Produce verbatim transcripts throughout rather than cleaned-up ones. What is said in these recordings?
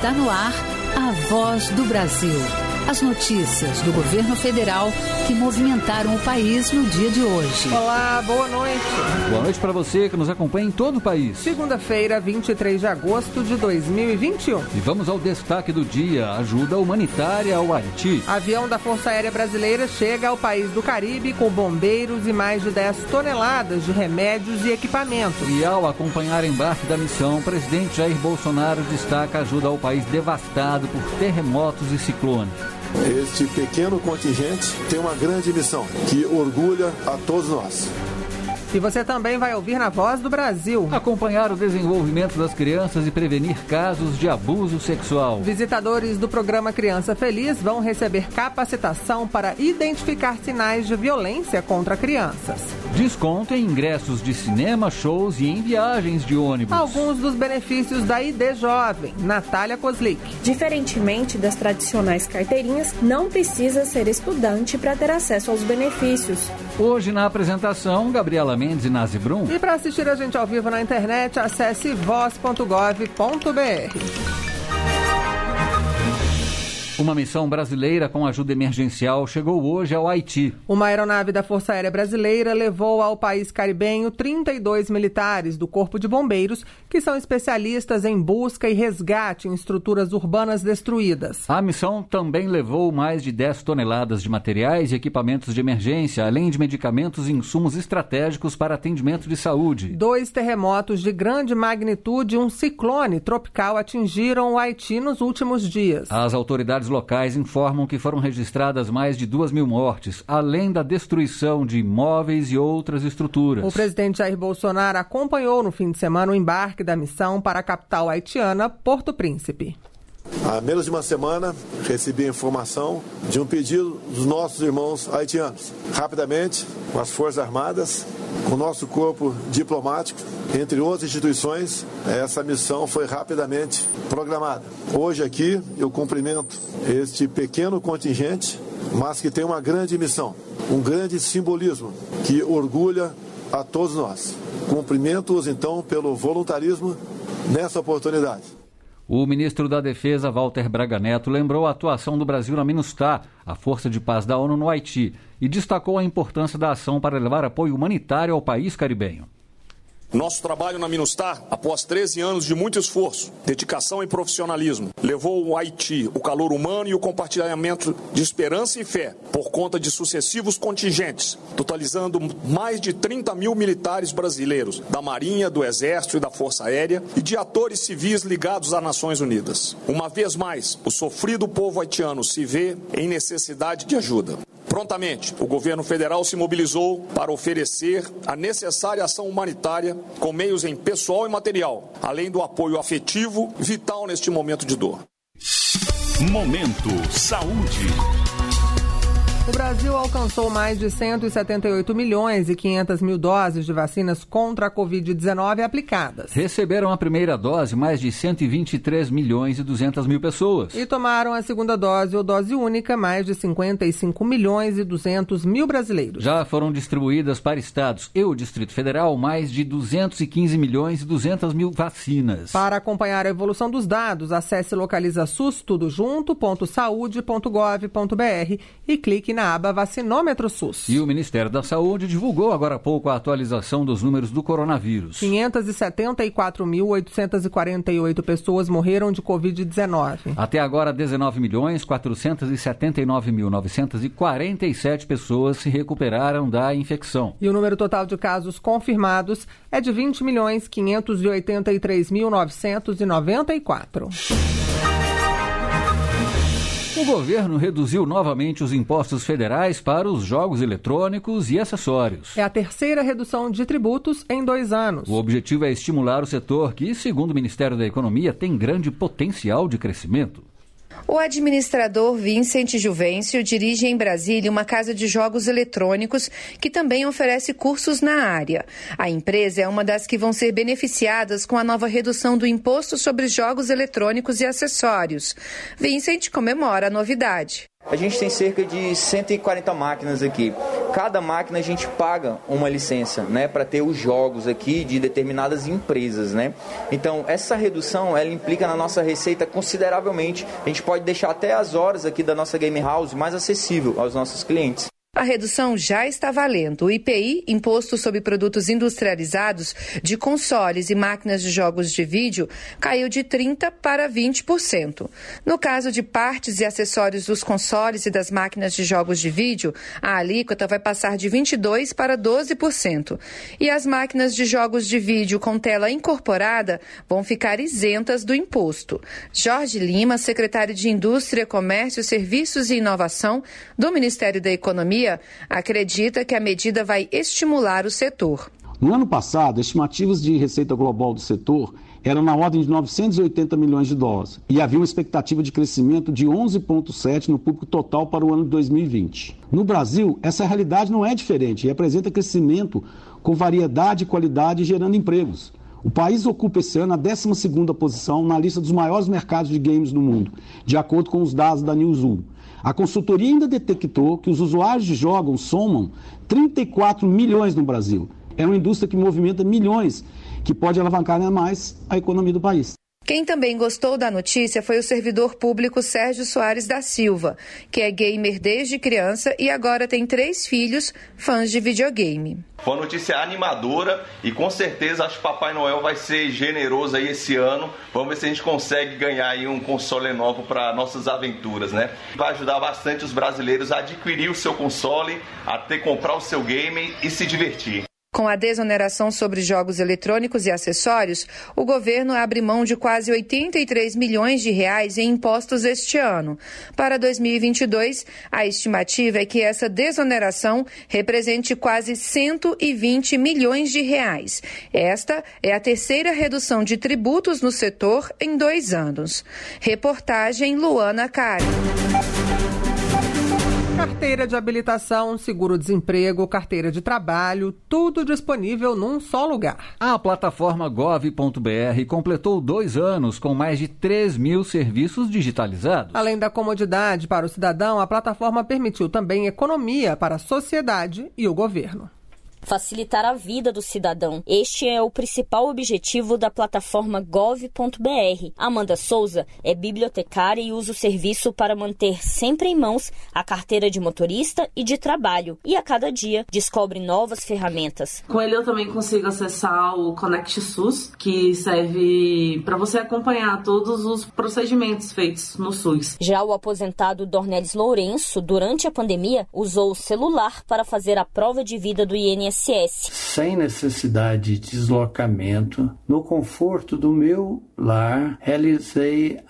Está no ar a Voz do Brasil. As notícias do governo federal que movimentaram o país no dia de hoje. Olá, boa noite. Boa noite para você que nos acompanha em todo o país. Segunda-feira, vinte e três de agosto de dois mil e vinte e um. E vamos ao destaque do dia: ajuda humanitária ao Haiti. Avião da Força Aérea Brasileira chega ao país do Caribe com bombeiros e mais de dez toneladas de remédios e equipamentos. E ao acompanhar embarque da missão, o presidente Jair Bolsonaro destaca ajuda ao país devastado por terremotos e ciclones. Este pequeno contingente tem uma grande missão que orgulha a todos nós. E você também vai ouvir na Voz do Brasil. Acompanhar o desenvolvimento das crianças e prevenir casos de abuso sexual. Visitadores do programa Criança Feliz vão receber capacitação para identificar sinais de violência contra crianças. Desconto em ingressos de cinema, shows e em viagens de ônibus. Alguns dos benefícios da I D Jovem. Natália Kozlik. Diferentemente das tradicionais carteirinhas, não precisa ser estudante para ter acesso aos benefícios. Hoje na apresentação, Gabriela Mendes e Nazi Brum. E para assistir a gente ao vivo na internet, acesse voz ponto gov ponto br. Uma missão brasileira com ajuda emergencial chegou hoje ao Haiti. Uma aeronave da Força Aérea Brasileira levou ao país caribenho trinta e dois militares do Corpo de Bombeiros, que são especialistas em busca e resgate em estruturas urbanas destruídas. A missão também levou mais de dez toneladas de materiais e equipamentos de emergência, além de medicamentos e insumos estratégicos para atendimento de saúde. Dois terremotos de grande magnitude e um ciclone tropical atingiram o Haiti nos últimos dias. As autoridades locais informam que foram registradas mais de duas mil mortes, além da destruição de imóveis e outras estruturas. O presidente Jair Bolsonaro acompanhou no fim de semana o embarque da missão para a capital haitiana, Porto Príncipe. Há menos de uma semana, recebi a informação de um pedido dos nossos irmãos haitianos. Rapidamente, com as Forças Armadas, com o nosso corpo diplomático, entre outras instituições, essa missão foi rapidamente programada. Hoje aqui eu cumprimento este pequeno contingente, mas que tem uma grande missão, um grande simbolismo que orgulha a todos nós. Cumprimento-os então pelo voluntarismo nessa oportunidade. O ministro da Defesa, Walter Braga Neto, lembrou a atuação do Brasil na MINUSTAH, a força de paz da ONU no Haiti, e destacou a importância da ação para levar apoio humanitário ao país caribenho. Nosso trabalho na MINUSTAH, após treze anos de muito esforço, dedicação e profissionalismo, levou ao Haiti o calor humano e o compartilhamento de esperança e fé por conta de sucessivos contingentes, totalizando mais de trinta mil militares brasileiros da Marinha, do Exército e da Força Aérea e de atores civis ligados às Nações Unidas. Uma vez mais, o sofrido povo haitiano se vê em necessidade de ajuda. Prontamente, o governo federal se mobilizou para oferecer a necessária ação humanitária com meios em pessoal e material, além do apoio afetivo vital neste momento de dor. Momento Saúde. O Brasil alcançou mais de cento e setenta e oito milhões e quinhentas mil doses de vacinas contra a covid dezenove aplicadas. Receberam a primeira dose mais de cento e vinte e três milhões e duzentas mil pessoas. E tomaram a segunda dose ou dose única mais de cinquenta e cinco milhões e duzentos mil brasileiros. Já foram distribuídas para estados e o Distrito Federal mais de duzentos e quinze milhões e duzentas mil vacinas. Para acompanhar a evolução dos dados, acesse localiza sus tudo junto ponto saúde ponto gov ponto br e clique na aba Vacinômetro SUS. E o Ministério da Saúde divulgou agora há pouco a atualização dos números do coronavírus. quinhentas e setenta e quatro mil oitocentas e quarenta e oito pessoas morreram de covid dezenove. Até agora, dezenove milhões quatrocentas e setenta e nove mil novecentas e quarenta e sete pessoas se recuperaram da infecção. E o número total de casos confirmados é de vinte milhões quinhentos e oitenta e três mil novecentos e noventa e quatro. O governo reduziu novamente os impostos federais para os jogos eletrônicos e acessórios. É a terceira redução de tributos em dois anos. O objetivo é estimular o setor que, segundo o Ministério da Economia, tem grande potencial de crescimento. O administrador Vincent Juvencio dirige em Brasília uma casa de jogos eletrônicos que também oferece cursos na área. A empresa é uma das que vão ser beneficiadas com a nova redução do imposto sobre jogos eletrônicos e acessórios. Vincent comemora a novidade. A gente tem cerca de cento e quarenta máquinas aqui. Cada máquina a gente paga uma licença, né, para ter os jogos aqui de determinadas empresas, né? Então, essa redução, ela implica na nossa receita consideravelmente. A gente pode deixar até as horas aqui da nossa game house mais acessível aos nossos clientes. A redução já está valendo. O I P I, Imposto sobre Produtos Industrializados, de consoles e máquinas de jogos de vídeo, caiu de trinta por cento para vinte por cento. No caso de partes e acessórios dos consoles e das máquinas de jogos de vídeo, a alíquota vai passar de vinte e dois por cento para doze por cento. E as máquinas de jogos de vídeo com tela incorporada vão ficar isentas do imposto. Jorge Lima, secretário de Indústria, Comércio, Serviços e Inovação do Ministério da Economia, acredita que a medida vai estimular o setor. No ano passado, estimativas de receita global do setor eram na ordem de novecentos e oitenta milhões de dólares e havia uma expectativa de crescimento de onze vírgula sete no público total para o ano de dois mil e vinte. No Brasil, essa realidade não é diferente e apresenta crescimento com variedade e qualidade gerando empregos. O país ocupa esse ano a décima segunda posição na lista dos maiores mercados de games do mundo, de acordo com os dados da Newzoo. A consultoria ainda detectou que os usuários de jogos somam trinta e quatro milhões no Brasil. É uma indústria que movimenta milhões, que pode alavancar ainda mais a economia do país. Quem também gostou da notícia foi o servidor público Sérgio Soares da Silva, que é gamer desde criança e agora tem três filhos fãs de videogame. Foi uma notícia animadora e com certeza acho que Papai Noel vai ser generoso aí esse ano. Vamos ver se a gente consegue ganhar aí um console novo para nossas aventuras, né? Vai ajudar bastante os brasileiros a adquirir o seu console, a ter comprar o seu game e se divertir. Com a desoneração sobre jogos eletrônicos e acessórios, o governo abre mão de quase oitenta e três milhões de reais em impostos este ano. Para dois mil e vinte e dois, a estimativa é que essa desoneração represente quase cento e vinte milhões de reais. Esta é a terceira redução de tributos no setor em dois anos. Reportagem Luana Cari. Carteira de habilitação, seguro-desemprego, carteira de trabalho, tudo disponível num só lugar. A plataforma gov ponto br completou dois anos com mais de três mil serviços digitalizados. Além da comodidade para o cidadão, a plataforma permitiu também economia para a sociedade e o governo. Facilitar a vida do cidadão. Este é o principal objetivo da plataforma gov ponto br. Amanda Souza é bibliotecária e usa o serviço para manter sempre em mãos a carteira de motorista e de trabalho. E a cada dia descobre novas ferramentas. Com ele eu também consigo acessar o Conect SUS, que serve para você acompanhar todos os procedimentos feitos no SUS. Já o aposentado Dornelis Lourenço, durante a pandemia, usou o celular para fazer a prova de vida do I N S S. Sem necessidade de deslocamento, no conforto do meu lar, realizei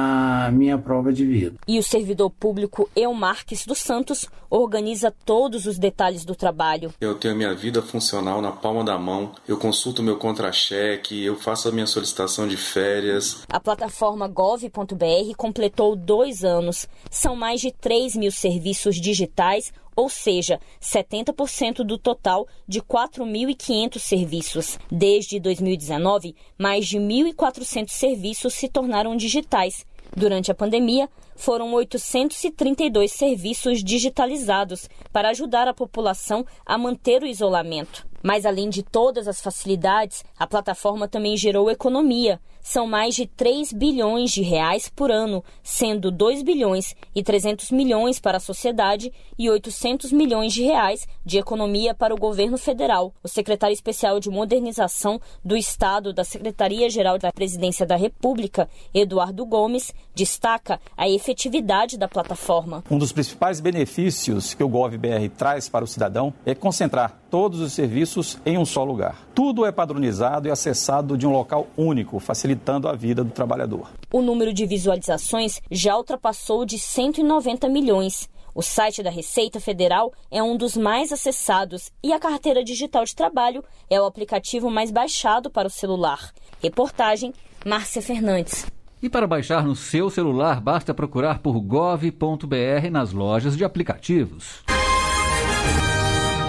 a minha prova de vida. E o servidor público Eumarques dos Santos organiza todos os detalhes do trabalho. Eu tenho a minha vida funcional na palma da mão, eu consulto meu contra-cheque, eu faço a minha solicitação de férias. A plataforma gov ponto br completou dois anos. São mais de três mil serviços digitais, ou seja, setenta por cento do total de quatro mil e quinhentos serviços. Desde dois mil e dezenove, mais de mil e quatrocentos serviços se tornaram digitais. Durante a pandemia, foram oitocentos e trinta e dois serviços digitalizados para ajudar a população a manter o isolamento. Mas, além de todas as facilidades, a plataforma também gerou economia. São mais de três bilhões de reais por ano, sendo dois bilhões e trezentos milhões para a sociedade e oitocentos milhões de reais de economia para o governo federal. O secretário especial de Modernização do Estado da Secretaria-Geral da Presidência da República, Eduardo Gomes, destaca a efetividade da plataforma. Um dos principais benefícios que o GovBR traz para o cidadão é concentrar todos os serviços em um só lugar. Tudo é padronizado e acessado de um local único, facilitando a vida do trabalhador. O número de visualizações já ultrapassou de cento e noventa milhões. O site da Receita Federal é um dos mais acessados e a carteira digital de trabalho é o aplicativo mais baixado para o celular. Reportagem Márcia Fernandes. E para baixar no seu celular, basta procurar por gov ponto br nas lojas de aplicativos.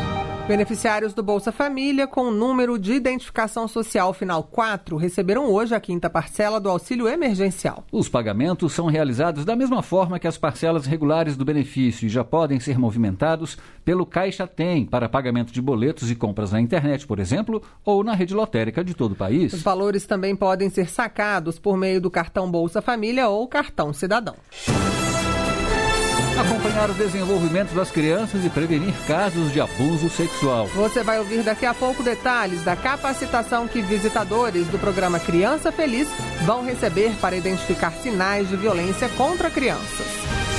Beneficiários do Bolsa Família com o número de identificação social final quatro receberam hoje a quinta parcela do auxílio emergencial. Os pagamentos são realizados da mesma forma que as parcelas regulares do benefício e já podem ser movimentados pelo Caixa Tem para pagamento de boletos e compras na internet, por exemplo, ou na rede lotérica de todo o país. Os valores também podem ser sacados por meio do cartão Bolsa Família ou cartão Cidadão. Acompanhar o desenvolvimento das crianças e prevenir casos de abuso sexual. Você vai ouvir daqui a pouco detalhes da capacitação que visitadores do programa Criança Feliz vão receber para identificar sinais de violência contra crianças.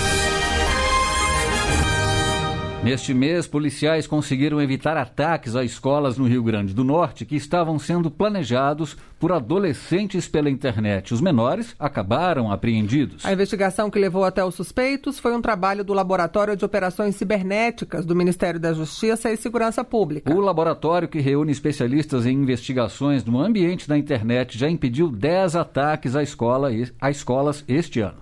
Neste mês, policiais conseguiram evitar ataques a escolas no Rio Grande do Norte que estavam sendo planejados por adolescentes pela internet. Os menores acabaram apreendidos. A investigação que levou até os suspeitos foi um trabalho do Laboratório de Operações Cibernéticas do Ministério da Justiça e Segurança Pública. O laboratório, que reúne especialistas em investigações no ambiente da internet, já impediu dez ataques à escola, a escolas este ano.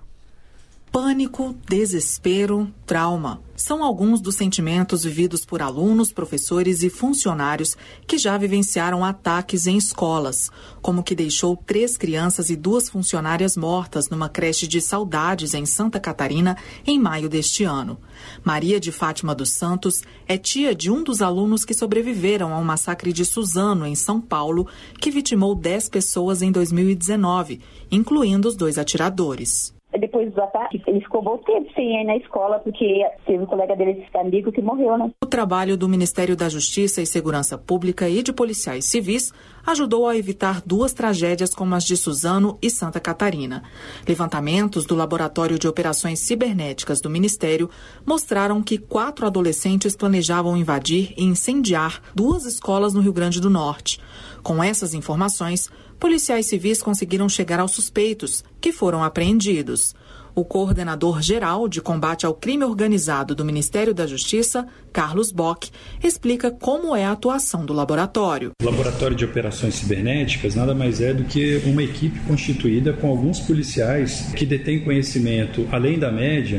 Pânico, desespero, trauma. São alguns dos sentimentos vividos por alunos, professores e funcionários que já vivenciaram ataques em escolas, como o que deixou três crianças e duas funcionárias mortas numa creche de Saudades, em Santa Catarina, em maio deste ano. Maria de Fátima dos Santos é tia de um dos alunos que sobreviveram ao massacre de Suzano, em São Paulo, que vitimou dez pessoas em dois mil e dezenove, incluindo os dois atiradores. Depois dos ataques, ele ficou bom tempo sem ir na escola, porque teve um colega dele, esse amigo, que morreu, né? O trabalho do Ministério da Justiça e Segurança Pública e de policiais civis ajudou a evitar duas tragédias como as de Suzano e Santa Catarina. Levantamentos do Laboratório de Operações Cibernéticas do Ministério mostraram que quatro adolescentes planejavam invadir e incendiar duas escolas no Rio Grande do Norte. Com essas informações, policiais civis conseguiram chegar aos suspeitos, que foram apreendidos. O coordenador geral de combate ao crime organizado do Ministério da Justiça, Carlos Bock, explica como é a atuação do laboratório. O Laboratório de Operações Cibernéticas nada mais é do que uma equipe constituída com alguns policiais que detêm conhecimento, além da média,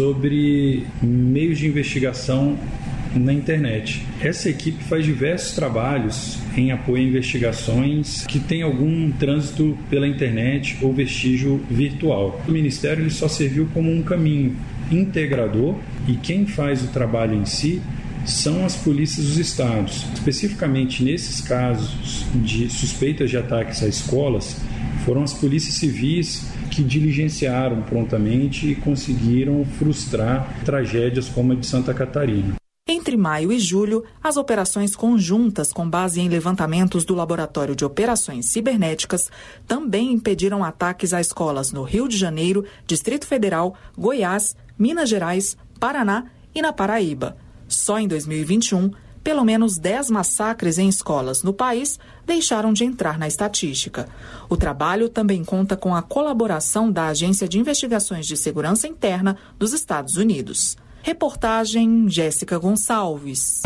sobre meios de investigação na internet. Essa equipe faz diversos trabalhos em apoio a investigações que têm algum trânsito pela internet ou vestígio virtual. O Ministério ele só serviu como um caminho integrador e quem faz o trabalho em si são as polícias dos estados. Especificamente nesses casos de suspeitas de ataques a escolas, foram as polícias civis que diligenciaram prontamente e conseguiram frustrar tragédias como a de Santa Catarina. Entre maio e julho, as operações conjuntas com base em levantamentos do Laboratório de Operações Cibernéticas também impediram ataques a escolas no Rio de Janeiro, Distrito Federal, Goiás, Minas Gerais, Paraná e na Paraíba. Só em dois mil e vinte e um, pelo menos dez massacres em escolas no país deixaram de entrar na estatística. O trabalho também conta com a colaboração da Agência de Investigações de Segurança Interna dos Estados Unidos. Reportagem Jéssica Gonçalves.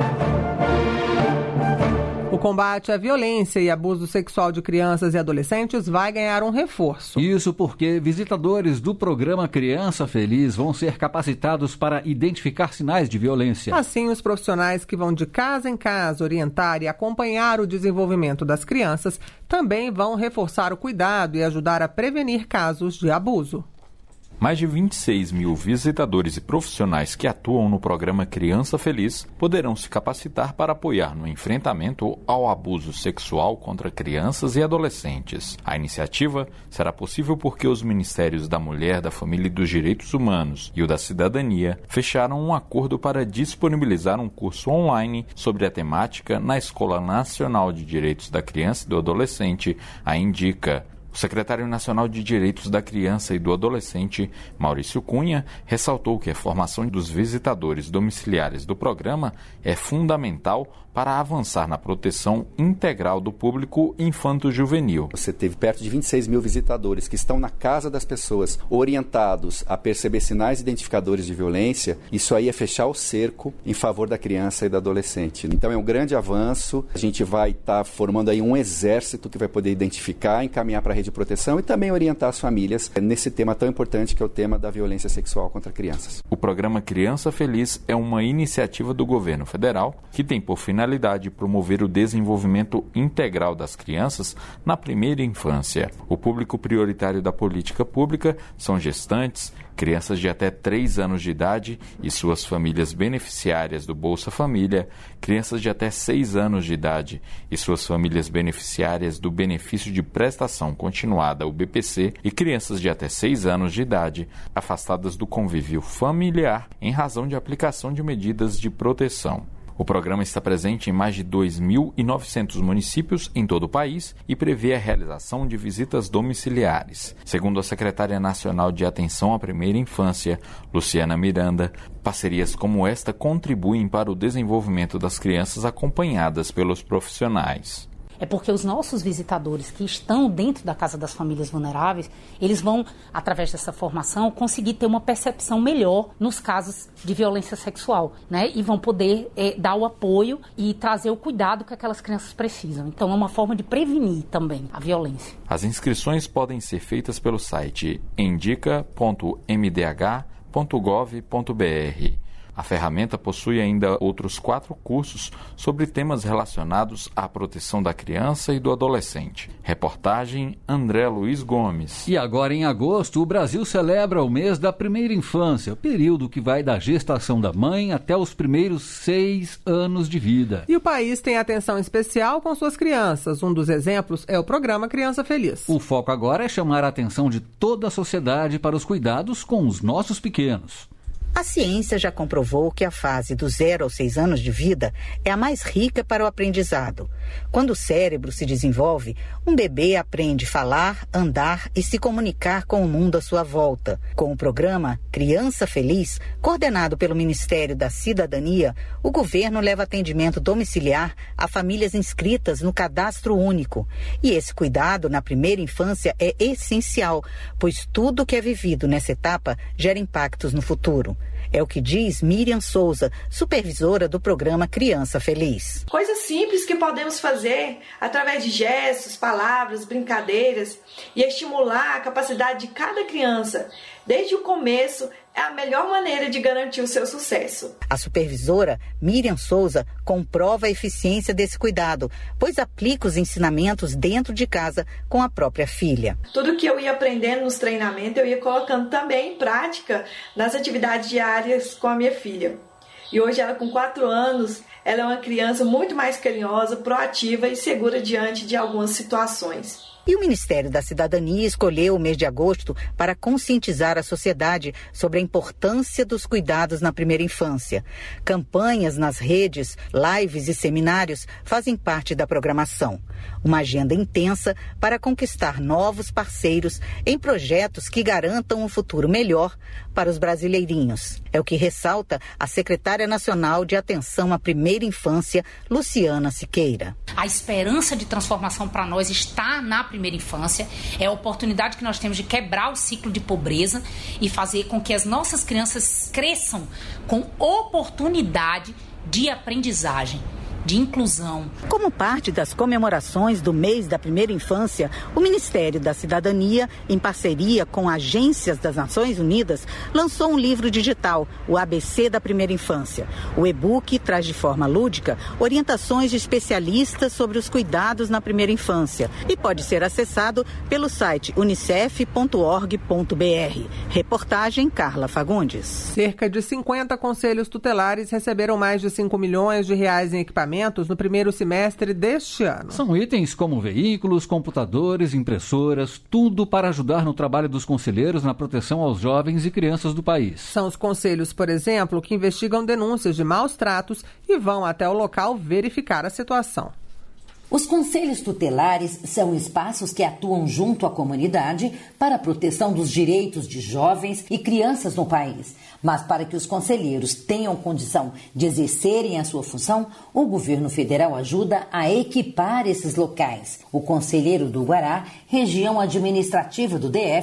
O combate à violência e abuso sexual de crianças e adolescentes vai ganhar um reforço. Isso porque visitadores do programa Criança Feliz vão ser capacitados para identificar sinais de violência. Assim, os profissionais que vão de casa em casa orientar e acompanhar o desenvolvimento das crianças também vão reforçar o cuidado e ajudar a prevenir casos de abuso. Mais de vinte e seis mil visitadores e profissionais que atuam no programa Criança Feliz poderão se capacitar para apoiar no enfrentamento ao abuso sexual contra crianças e adolescentes. A iniciativa será possível porque os Ministérios da Mulher, da Família e dos Direitos Humanos e o da Cidadania fecharam um acordo para disponibilizar um curso online sobre a temática na Escola Nacional de Direitos da Criança e do Adolescente, a INDICA. O secretário nacional de Direitos da Criança e do Adolescente, Maurício Cunha, ressaltou que a formação dos visitadores domiciliares do programa é fundamental para avançar na proteção integral do público infanto-juvenil. Você teve perto de vinte e seis mil visitadores que estão na casa das pessoas, orientados a perceber sinais identificadores de violência. Isso aí é fechar o cerco em favor da criança e do adolescente. Então é um grande avanço. A gente vai estar tá formando aí um exército que vai poder identificar, encaminhar para a rede de proteção e também orientar as famílias nesse tema tão importante que é o tema da violência sexual contra crianças. O programa Criança Feliz é uma iniciativa do governo federal que tem por finalidade promover o desenvolvimento integral das crianças na primeira infância. O público prioritário da política pública são gestantes, crianças de até três anos de idade e suas famílias beneficiárias do Bolsa Família, crianças de até seis anos de idade e suas famílias beneficiárias do Benefício de Prestação Continuada, o B P C, e crianças de até seis anos de idade afastadas do convívio familiar em razão de aplicação de medidas de proteção. O programa está presente em mais de dois mil e novecentos municípios em todo o país e prevê a realização de visitas domiciliares. Segundo a secretária nacional de Atenção à Primeira Infância, Luciana Miranda, parcerias como esta contribuem para o desenvolvimento das crianças acompanhadas pelos profissionais. É porque os nossos visitadores que estão dentro da Casa das Famílias Vulneráveis, eles vão, através dessa formação, conseguir ter uma percepção melhor nos casos de violência sexual, né? E vão poder é, dar o apoio e trazer o cuidado que aquelas crianças precisam. Então, é uma forma de prevenir também a violência. As inscrições podem ser feitas pelo site endica ponto m d h ponto gov ponto b r. A ferramenta possui ainda outros quatro cursos sobre temas relacionados à proteção da criança e do adolescente. Reportagem André Luiz Gomes. E agora, em agosto, o Brasil celebra o mês da primeira infância, período que vai da gestação da mãe até os primeiros seis anos de vida. E o país tem atenção especial com suas crianças. Um dos exemplos é o programa Criança Feliz. O foco agora é chamar a atenção de toda a sociedade para os cuidados com os nossos pequenos. A ciência já comprovou que a fase dos zero aos seis anos de vida é a mais rica para o aprendizado. Quando o cérebro se desenvolve, um bebê aprende a falar, andar e se comunicar com o mundo à sua volta. Com o programa Criança Feliz, coordenado pelo Ministério da Cidadania, o governo leva atendimento domiciliar a famílias inscritas no Cadastro Único. E esse cuidado na primeira infância é essencial, pois tudo que é vivido nessa etapa gera impactos no futuro. É o que diz Miriam Souza, supervisora do programa Criança Feliz. Coisas simples que podemos fazer através de gestos, palavras, brincadeiras e estimular a capacidade de cada criança desde o começo é a melhor maneira de garantir o seu sucesso. A supervisora Miriam Souza comprova a eficiência desse cuidado, pois aplica os ensinamentos dentro de casa com a própria filha. Tudo que eu ia aprendendo nos treinamentos, eu ia colocando também em prática nas atividades diárias com a minha filha. E hoje ela, com quatro anos, ela é uma criança muito mais carinhosa, proativa e segura diante de algumas situações. E o Ministério da Cidadania escolheu o mês de agosto para conscientizar a sociedade sobre a importância dos cuidados na primeira infância. Campanhas nas redes, lives e seminários fazem parte da programação. Uma agenda intensa para conquistar novos parceiros em projetos que garantam um futuro melhor para os brasileirinhos. É o que ressalta a secretária nacional de Atenção à Primeira Infância, Luciana Siqueira. A esperança de transformação para nós está na primeira infância, é a oportunidade que nós temos de quebrar o ciclo de pobreza e fazer com que as nossas crianças cresçam com oportunidade de aprendizagem, de inclusão. Como parte das comemorações do mês da primeira infância, o Ministério da Cidadania, em parceria com agências das Nações Unidas, lançou um livro digital, o A B C da Primeira Infância. O e-book traz de forma lúdica orientações de especialistas sobre os cuidados na primeira infância e pode ser acessado pelo site unicef ponto org ponto b r. Reportagem Carla Fagundes. Cerca de cinquenta conselhos tutelares receberam mais de cinco milhões de reais em equipamentos no primeiro semestre deste ano. São itens como veículos, computadores, impressoras, tudo para ajudar no trabalho dos conselheiros na proteção aos jovens e crianças do país. São os conselhos, por exemplo, que investigam denúncias de maus tratos e vão até o local verificar a situação. Os conselhos tutelares são espaços que atuam junto à comunidade para a proteção dos direitos de jovens e crianças no país. Mas para que os conselheiros tenham condição de exercerem a sua função, o governo federal ajuda a equipar esses locais. O conselheiro do Guará, região administrativa do D F,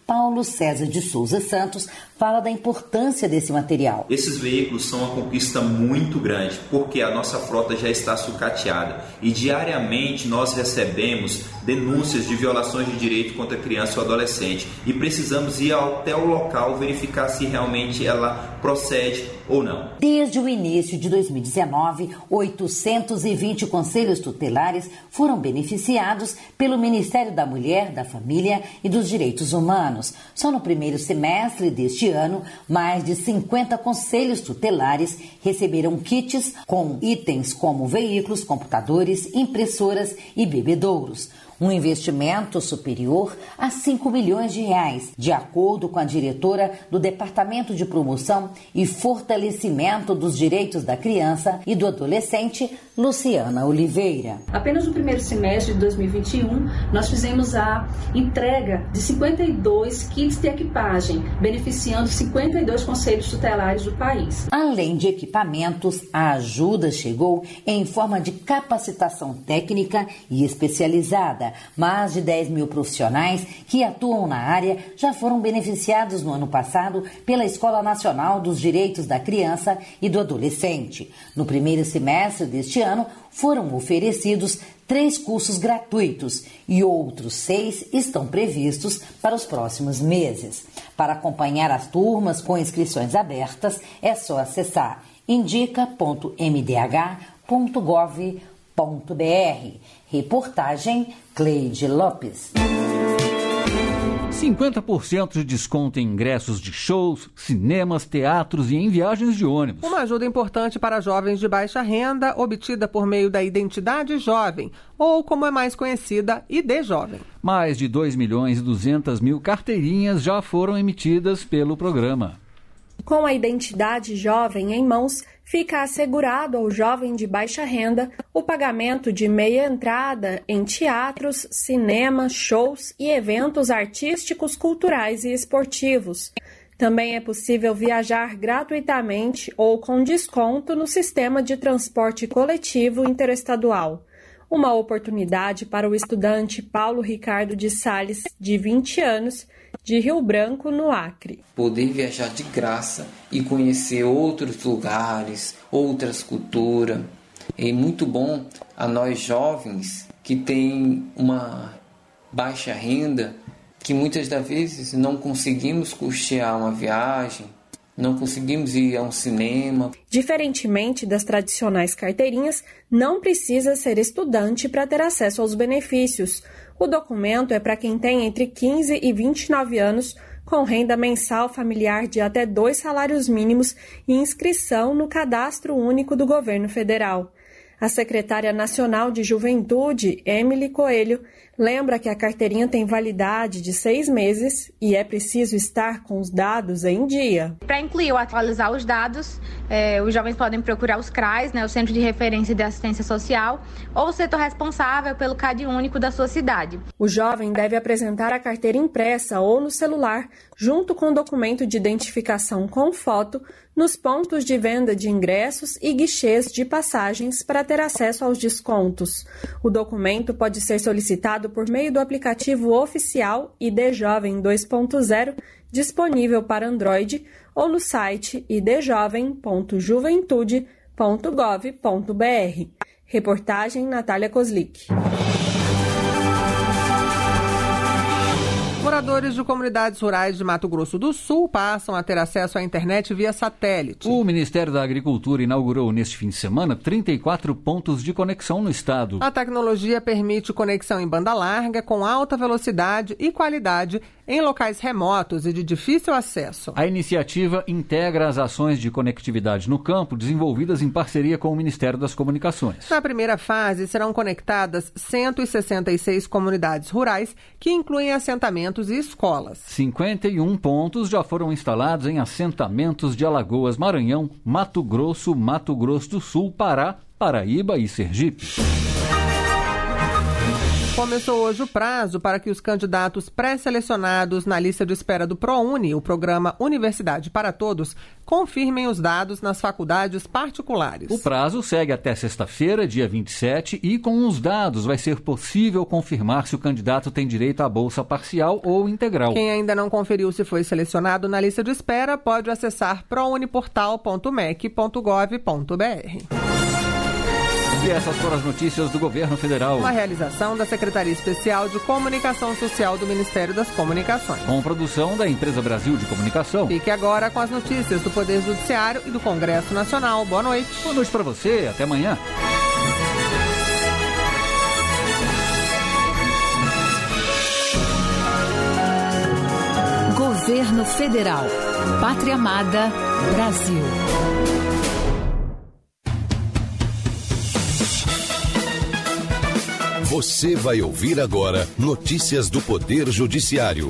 Paulo César de Souza Santos fala da importância desse material. Esses veículos são uma conquista muito grande, porque a nossa frota já está sucateada e diariamente nós recebemos denúncias de violações de direito contra a criança ou adolescente e precisamos ir até o local verificar se realmente ela procede ou não. Desde o início de dois mil e dezenove, oitocentos e vinte conselhos tutelares foram beneficiados pelo Ministério da Mulher, da Família e dos Direitos Humanos. Só no primeiro semestre deste ano, mais de cinquenta conselhos tutelares receberam kits com itens como veículos, computadores, impressoras e bebedouros. Um investimento superior a cinco milhões de reais, de acordo com a diretora do Departamento de Promoção e Fortalecimento dos Direitos da Criança e do Adolescente, Luciana Oliveira. Apenas no primeiro semestre de dois mil e vinte e um, nós fizemos a entrega de cinquenta e dois kits de equipagem, beneficiando cinquenta e dois conselhos tutelares do país. Além de equipamentos, a ajuda chegou em forma de capacitação técnica e especializada. Mais de dez mil profissionais que atuam na área já foram beneficiados no ano passado pela Escola Nacional dos Direitos da Criança e do Adolescente. No primeiro semestre deste ano, foram oferecidos três cursos gratuitos e outros seis estão previstos para os próximos meses. Para acompanhar as turmas com inscrições abertas, é só acessar indica ponto m d h ponto gov ponto b r. Reportagem Cleide Lopes. cinquenta por cento de desconto em ingressos de shows, cinemas, teatros e em viagens de ônibus. Uma ajuda importante para jovens de baixa renda, obtida por meio da Identidade Jovem, ou como é mais conhecida, I D Jovem. Mais de dois milhões e duzentas mil carteirinhas já foram emitidas pelo programa. Com a Identidade Jovem em mãos, fica assegurado ao jovem de baixa renda o pagamento de meia entrada em teatros, cinema, shows e eventos artísticos, culturais e esportivos. Também é possível viajar gratuitamente ou com desconto no sistema de transporte coletivo interestadual. Uma oportunidade para o estudante Paulo Ricardo de Sales, de vinte anos, de Rio Branco, no Acre. Poder viajar de graça e conhecer outros lugares, outras culturas. É muito bom a nós jovens que têm uma baixa renda, que muitas das vezes não conseguimos custear uma viagem, não conseguimos ir a um cinema. Diferentemente das tradicionais carteirinhas, não precisa ser estudante para ter acesso aos benefícios. O documento é para quem tem entre quinze e vinte e nove anos, com renda mensal familiar de até dois salários mínimos e inscrição no Cadastro Único do Governo Federal. A secretária nacional de Juventude, Emily Coelho, lembra que a carteirinha tem validade de seis meses e é preciso estar com os dados em dia. Para incluir ou atualizar os dados, eh, os jovens podem procurar os C R A S, né, o Centro de Referência de Assistência Social, ou o setor responsável pelo C A D único da sua cidade. O jovem deve apresentar a carteira impressa ou no celular, junto com o documento de identificação com foto, nos pontos de venda de ingressos e guichês de passagens para ter acesso aos descontos. O documento pode ser solicitado por meio do aplicativo oficial I D Jovem dois ponto zero, disponível para Android, ou no site i d jovem ponto juventude ponto gov ponto b r. Reportagem Natália Kozlik. Moradores de comunidades rurais de Mato Grosso do Sul passam a ter acesso à internet via satélite. O Ministério da Agricultura inaugurou neste fim de semana trinta e quatro pontos de conexão no estado. A tecnologia permite conexão em banda larga com alta velocidade e qualidade em locais remotos e de difícil acesso. A iniciativa integra as ações de conectividade no campo desenvolvidas em parceria com o Ministério das Comunicações. Na primeira fase, serão conectadas cento e sessenta e seis comunidades rurais, que incluem assentamentos e escolas. cinquenta e um pontos já foram instalados em assentamentos de Alagoas, Maranhão, Mato Grosso, Mato Grosso do Sul, Pará, Paraíba e Sergipe. Começou hoje o prazo para que os candidatos pré-selecionados na lista de espera do ProUni, o programa Universidade para Todos, confirmem os dados nas faculdades particulares. O prazo segue até sexta-feira, dia vinte e sete, e com os dados vai ser possível confirmar se o candidato tem direito à bolsa parcial ou integral. Quem ainda não conferiu se foi selecionado na lista de espera pode acessar prouniportal ponto m e c ponto gov ponto b r. E essas foram as notícias do Governo Federal. Uma realização da Secretaria Especial de Comunicação Social do Ministério das Comunicações. Com produção da Empresa Brasil de Comunicação. Fique agora com as notícias do Poder Judiciário e do Congresso Nacional. Boa noite. Boa noite para você. Até amanhã. Governo Federal. Pátria Amada, Brasil. Você vai ouvir agora notícias do Poder Judiciário.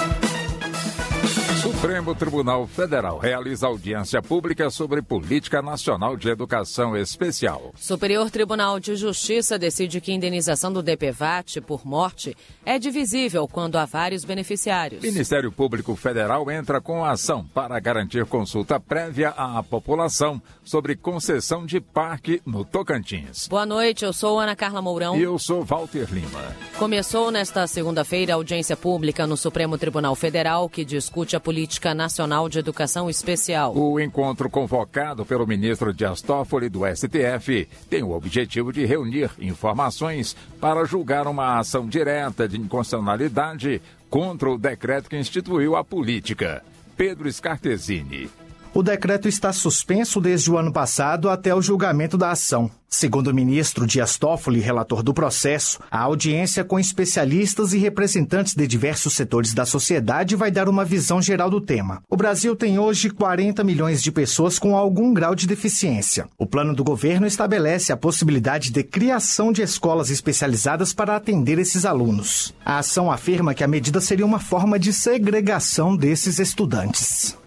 Supremo Tribunal Federal realiza audiência pública sobre Política Nacional de Educação Especial. Superior Tribunal de Justiça decide que a indenização do D P V A T por morte é divisível quando há vários beneficiários. Ministério Público Federal entra com ação para garantir consulta prévia à população sobre concessão de parque no Tocantins. Boa noite, eu sou Ana Carla Mourão. E eu sou Walter Lima. Começou nesta segunda-feira a audiência pública no Supremo Tribunal Federal que discute a Política Nacional de Educação Especial. O encontro convocado pelo ministro Dias Toffoli do S T F tem o objetivo de reunir informações para julgar uma ação direta de inconstitucionalidade contra o decreto que instituiu a política. Pedro Scartesini. O decreto está suspenso desde o ano passado até o julgamento da ação. Segundo o ministro Dias Toffoli, relator do processo, a audiência com especialistas e representantes de diversos setores da sociedade vai dar uma visão geral do tema. O Brasil tem hoje quarenta milhões de pessoas com algum grau de deficiência. O plano do governo estabelece a possibilidade de criação de escolas especializadas para atender esses alunos. A ação afirma que a medida seria uma forma de segregação desses estudantes.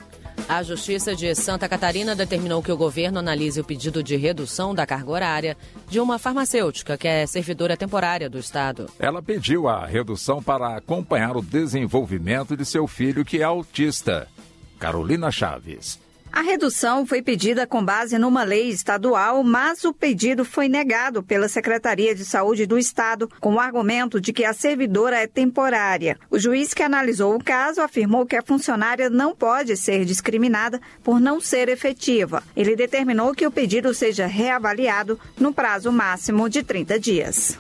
A Justiça de Santa Catarina determinou que o governo analise o pedido de redução da carga horária de uma farmacêutica que é servidora temporária do Estado. Ela pediu a redução para acompanhar o desenvolvimento de seu filho, que é autista. Carolina Chaves. A redução foi pedida com base numa lei estadual, mas o pedido foi negado pela Secretaria de Saúde do Estado, com o argumento de que a servidora é temporária. O juiz que analisou o caso afirmou que a funcionária não pode ser discriminada por não ser efetiva. Ele determinou que o pedido seja reavaliado no prazo máximo de trinta dias.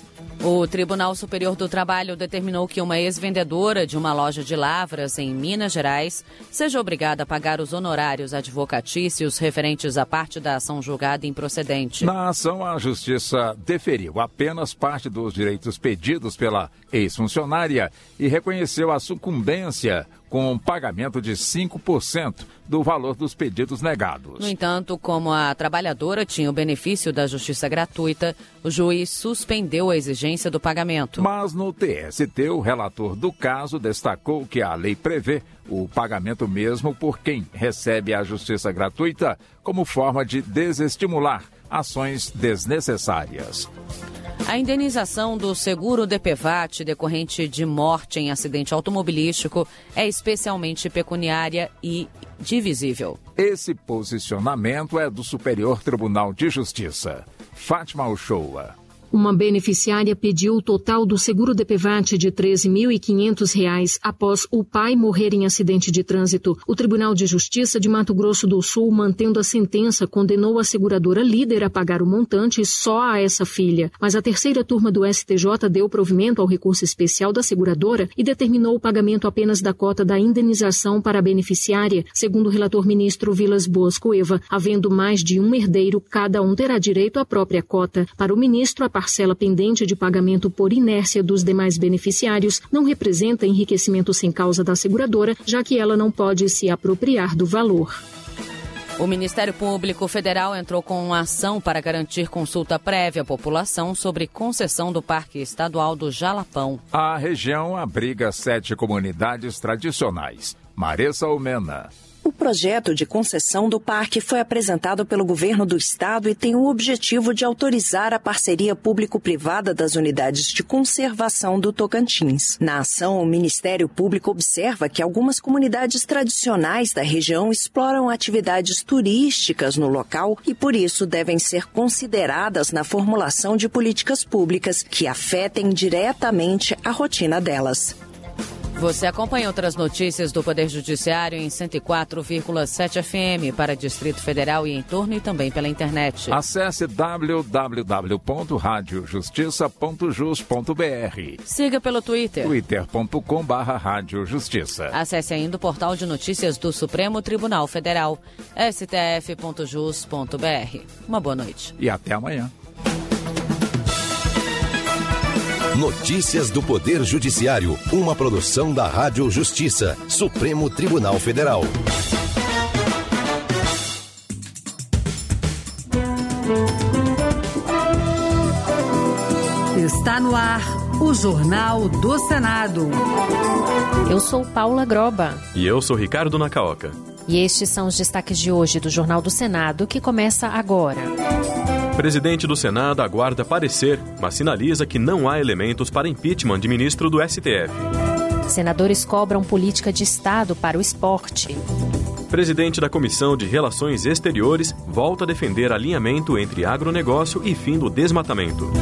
O Tribunal Superior do Trabalho determinou que uma ex-vendedora de uma loja de lavras em Minas Gerais seja obrigada a pagar os honorários advocatícios referentes à parte da ação julgada improcedente. Na ação, a Justiça deferiu apenas parte dos direitos pedidos pela ex-funcionária e reconheceu a sucumbência com um pagamento de cinco por cento do valor dos pedidos negados. No entanto, como a trabalhadora tinha o benefício da justiça gratuita, o juiz suspendeu a exigência do pagamento. Mas no T S T, o relator do caso destacou que a lei prevê o pagamento mesmo por quem recebe a justiça gratuita como forma de desestimular ações desnecessárias. A indenização do seguro D P V A T decorrente de morte em acidente automobilístico é especialmente pecuniária e divisível. Esse posicionamento é do Superior Tribunal de Justiça. Fátima Uchoa. Uma beneficiária pediu o total do seguro D P V A T de treze mil e quinhentos reais após o pai morrer em acidente de trânsito. O Tribunal de Justiça de Mato Grosso do Sul, mantendo a sentença, condenou a seguradora líder a pagar o montante só a essa filha. Mas a terceira turma do S T J deu provimento ao recurso especial da seguradora e determinou o pagamento apenas da cota da indenização para a beneficiária. Segundo o relator ministro Vilas Boas Cueva, havendo mais de um herdeiro, cada um terá direito à própria cota. Para o ministro, a parcela pendente de pagamento por inércia dos demais beneficiários não representa enriquecimento sem causa da seguradora, já que ela não pode se apropriar do valor. O Ministério Público Federal entrou com uma ação para garantir consulta prévia à população sobre concessão do Parque Estadual do Jalapão. A região abriga sete comunidades tradicionais. Maressa Almena. O projeto de concessão do parque foi apresentado pelo governo do estado e tem o objetivo de autorizar a parceria público-privada das unidades de conservação do Tocantins. Na ação, o Ministério Público observa que algumas comunidades tradicionais da região exploram atividades turísticas no local e, por isso, devem ser consideradas na formulação de políticas públicas que afetem diretamente a rotina delas. Você acompanha outras notícias do Poder Judiciário em cento e quatro vírgula sete F M para Distrito Federal e em torno e também pela internet. Acesse w w w ponto rádio justiça ponto jus ponto b r. Siga pelo Twitter. twitter ponto com barra rádio justiça. Acesse ainda o portal de notícias do Supremo Tribunal Federal, s t f ponto jus ponto b r. Uma boa noite. E até amanhã. Notícias do Poder Judiciário, uma produção da Rádio Justiça, Supremo Tribunal Federal. Está no ar o Jornal do Senado. Eu sou Paula Groba. E eu sou Ricardo Nacaoca. E estes são os destaques de hoje do Jornal do Senado, que começa agora. Presidente do Senado aguarda parecer, mas sinaliza que não há elementos para impeachment de ministro do S T F. Senadores cobram política de Estado para o esporte. Presidente da Comissão de Relações Exteriores volta a defender alinhamento entre agronegócio e fim do desmatamento.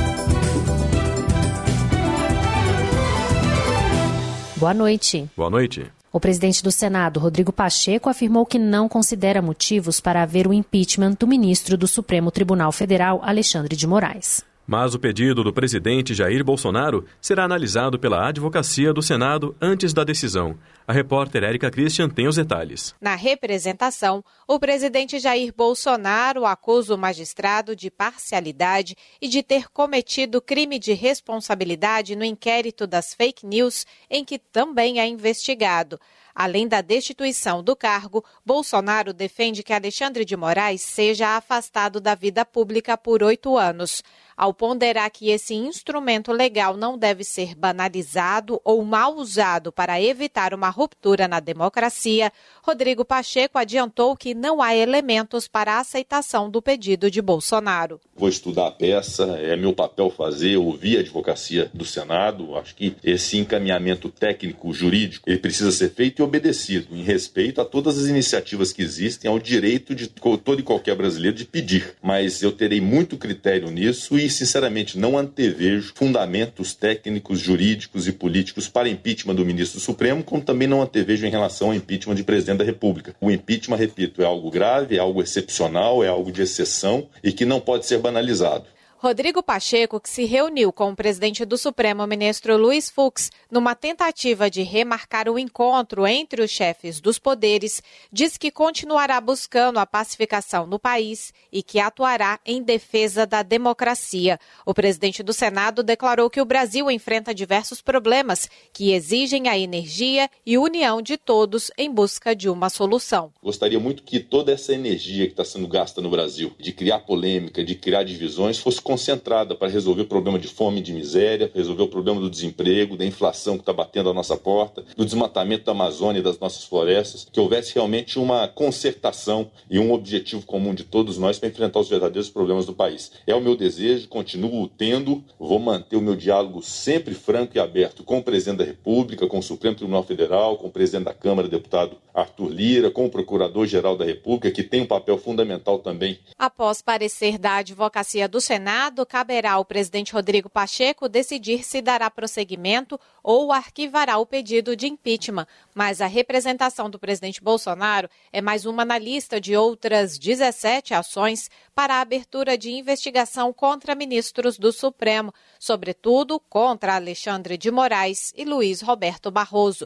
Boa noite. Boa noite. O presidente do Senado, Rodrigo Pacheco, afirmou que não considera motivos para haver o impeachment do ministro do Supremo Tribunal Federal, Alexandre de Moraes. Mas o pedido do presidente Jair Bolsonaro será analisado pela advocacia do Senado antes da decisão. A repórter Érica Christian tem os detalhes. Na representação, o presidente Jair Bolsonaro acusa o magistrado de parcialidade e de ter cometido crime de responsabilidade no inquérito das fake news, em que também é investigado. Além da destituição do cargo, Bolsonaro defende que Alexandre de Moraes seja afastado da vida pública por oito anos. Ao ponderar que esse instrumento legal não deve ser banalizado ou mal usado para evitar uma ruptura na democracia, Rodrigo Pacheco adiantou que não há elementos para a aceitação do pedido de Bolsonaro. Vou estudar a peça, é meu papel fazer, ouvir a advocacia do Senado. Acho que esse encaminhamento técnico, jurídico, ele precisa ser feito e obedecido, em respeito a todas as iniciativas que existem, ao direito de todo e qualquer brasileiro de pedir. Mas eu terei muito critério nisso e, sinceramente, não antevejo fundamentos técnicos, jurídicos e políticos para impeachment do ministro do Supremo, como também não antevejo em relação ao impeachment de presidente da República. O impeachment, repito, é algo grave, é algo excepcional, é algo de exceção e que não pode ser banalizado. Rodrigo Pacheco, que se reuniu com o presidente do Supremo, ministro Luiz Fux, numa tentativa de remarcar o encontro entre os chefes dos poderes, diz que continuará buscando a pacificação no país e que atuará em defesa da democracia. O presidente do Senado declarou que o Brasil enfrenta diversos problemas que exigem a energia e união de todos em busca de uma solução. Gostaria muito que toda essa energia que está sendo gasta no Brasil, de criar polêmica, de criar divisões, fosse concentrada para resolver o problema de fome e de miséria, resolver o problema do desemprego, da inflação que está batendo à nossa porta, do desmatamento da Amazônia e das nossas florestas, que houvesse realmente uma concertação e um objetivo comum de todos nós para enfrentar os verdadeiros problemas do país. É o meu desejo, continuo tendo, vou manter o meu diálogo sempre franco e aberto com o presidente da República, com o Supremo Tribunal Federal, com o presidente da Câmara, deputado Arthur Lira, com o Procurador-Geral da República, que tem um papel fundamental também. Após parecer da Advocacia do Senado, caberá ao presidente Rodrigo Pacheco decidir se dará prosseguimento ou arquivará o pedido de impeachment. Mas a representação do presidente Bolsonaro é mais uma na lista de outras dezessete ações para a abertura de investigação contra ministros do Supremo, sobretudo contra Alexandre de Moraes e Luiz Roberto Barroso.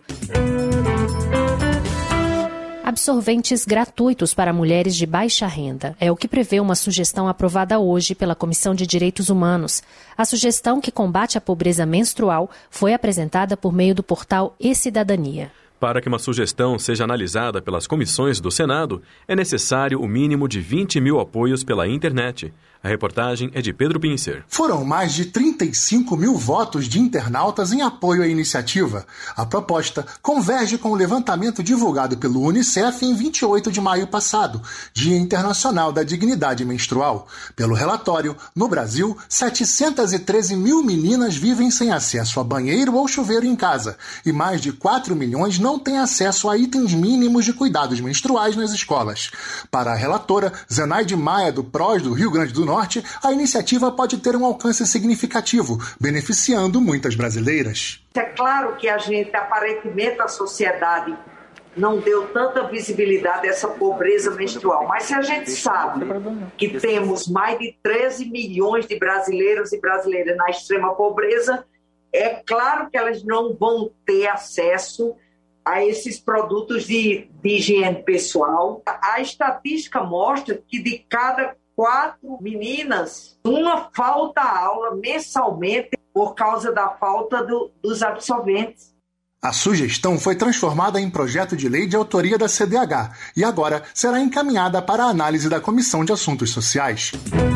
Absorventes gratuitos para mulheres de baixa renda. É o que prevê uma sugestão aprovada hoje pela Comissão de Direitos Humanos. A sugestão que combate a pobreza menstrual foi apresentada por meio do portal E-Cidadania. Para que uma sugestão seja analisada pelas comissões do Senado, é necessário o mínimo de vinte mil apoios pela internet. A reportagem é de Pedro Pincer. Foram mais de trinta e cinco mil votos de internautas em apoio à iniciativa. A proposta converge com o levantamento divulgado pelo Unicef em vinte e oito de maio passado, Dia Internacional da Dignidade Menstrual. Pelo relatório, no Brasil, setecentos e treze mil meninas vivem sem acesso a banheiro ou chuveiro em casa e mais de quatro milhões não têm acesso a itens mínimos de cuidados menstruais nas escolas. Para a relatora Zenaide Maia, do P R O S do Rio Grande do Norte, a iniciativa pode ter um alcance significativo, beneficiando muitas brasileiras. É claro que a gente, aparentemente, a sociedade não deu tanta visibilidade a essa pobreza menstrual, mas se a gente sabe que temos mais de treze milhões de brasileiros e brasileiras na extrema pobreza, é claro que elas não vão ter acesso a esses produtos de, de higiene pessoal. A estatística mostra que de cada quatro meninas, uma falta a aula mensalmente por causa da falta do, dos absorventes. A sugestão foi transformada em projeto de lei de autoria da C D H e agora será encaminhada para a análise da Comissão de Assuntos Sociais.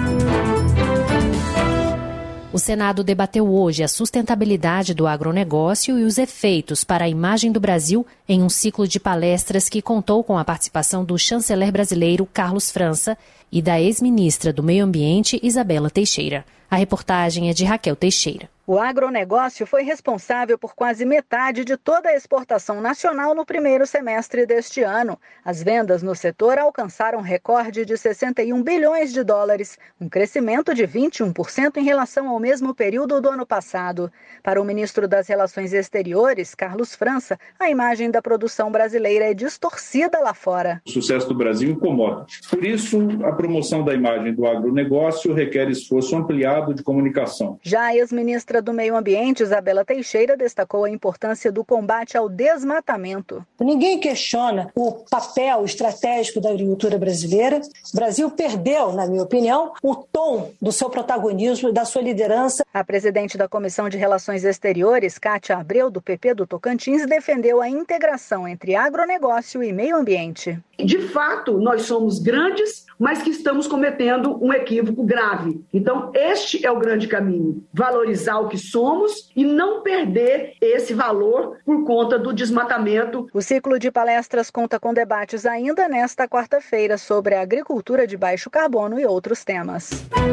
O Senado debateu hoje a sustentabilidade do agronegócio e os efeitos para a imagem do Brasil em um ciclo de palestras que contou com a participação do chanceler brasileiro Carlos França e da ex-ministra do Meio Ambiente Isabela Teixeira. A reportagem é de Raquel Teixeira. O agronegócio foi responsável por quase metade de toda a exportação nacional no primeiro semestre deste ano. As vendas no setor alcançaram um recorde de sessenta e um bilhões de dólares, um crescimento de vinte e um por cento em relação ao mesmo período do ano passado. Para o ministro das Relações Exteriores, Carlos França, a imagem da produção brasileira é distorcida lá fora. O sucesso do Brasil incomoda. Por isso, a promoção da imagem do agronegócio requer esforço ampliado de comunicação. Já a ex-ministra do Meio Ambiente, Isabela Teixeira, destacou a importância do combate ao desmatamento. Ninguém questiona o papel estratégico da agricultura brasileira. O Brasil perdeu, na minha opinião, o tom do seu protagonismo e da sua liderança. A presidente da Comissão de Relações Exteriores, Cátia Abreu, do P P do Tocantins, defendeu a integração entre agronegócio e meio ambiente. De fato, nós somos grandes, mas que estamos cometendo um equívoco grave. Então, este é o grande caminho. Valorizar o que somos e não perder esse valor por conta do desmatamento. O ciclo de palestras conta com debates ainda nesta quarta-feira sobre a agricultura de baixo carbono e outros temas.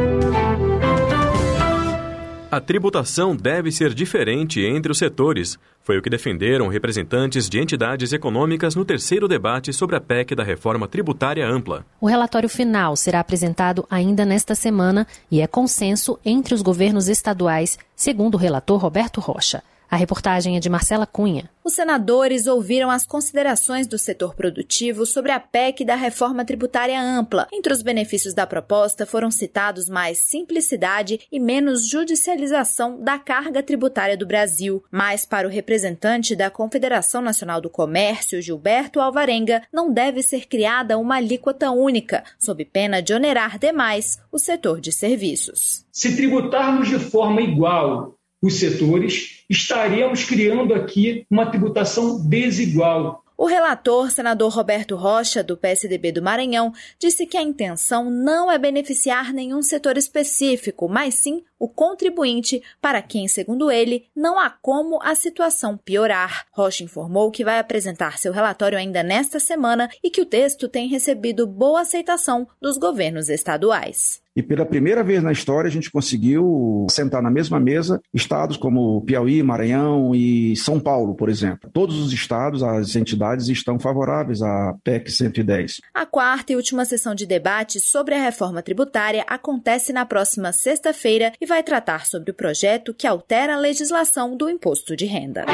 A tributação deve ser diferente entre os setores. Foi o que defenderam representantes de entidades econômicas no terceiro debate sobre a P E C da Reforma Tributária Ampla. O relatório final será apresentado ainda nesta semana e é consenso entre os governos estaduais, segundo o relator Roberto Rocha. A reportagem é de Marcela Cunha. Os senadores ouviram as considerações do setor produtivo sobre a P E C da Reforma Tributária Ampla. Entre os benefícios da proposta foram citados mais simplicidade e menos judicialização da carga tributária do Brasil. Mas, para o representante da Confederação Nacional do Comércio, Gilberto Alvarenga, não deve ser criada uma alíquota única, sob pena de onerar demais o setor de serviços. Se tributarmos de forma igual os setores, estaríamos criando aqui uma tributação desigual. O relator, senador Roberto Rocha, do P S D B do Maranhão, disse que a intenção não é beneficiar nenhum setor específico, mas sim o contribuinte, para quem, segundo ele, não há como a situação piorar. Rocha informou que vai apresentar seu relatório ainda nesta semana e que o texto tem recebido boa aceitação dos governos estaduais. E pela primeira vez na história a gente conseguiu sentar na mesma mesa estados como Piauí, Maranhão e São Paulo, por exemplo. Todos os estados, as entidades estão favoráveis à P E C cento e dez. A quarta e última sessão de debate sobre a reforma tributária acontece na próxima sexta-feira e vai tratar sobre o projeto que altera a legislação do imposto de renda.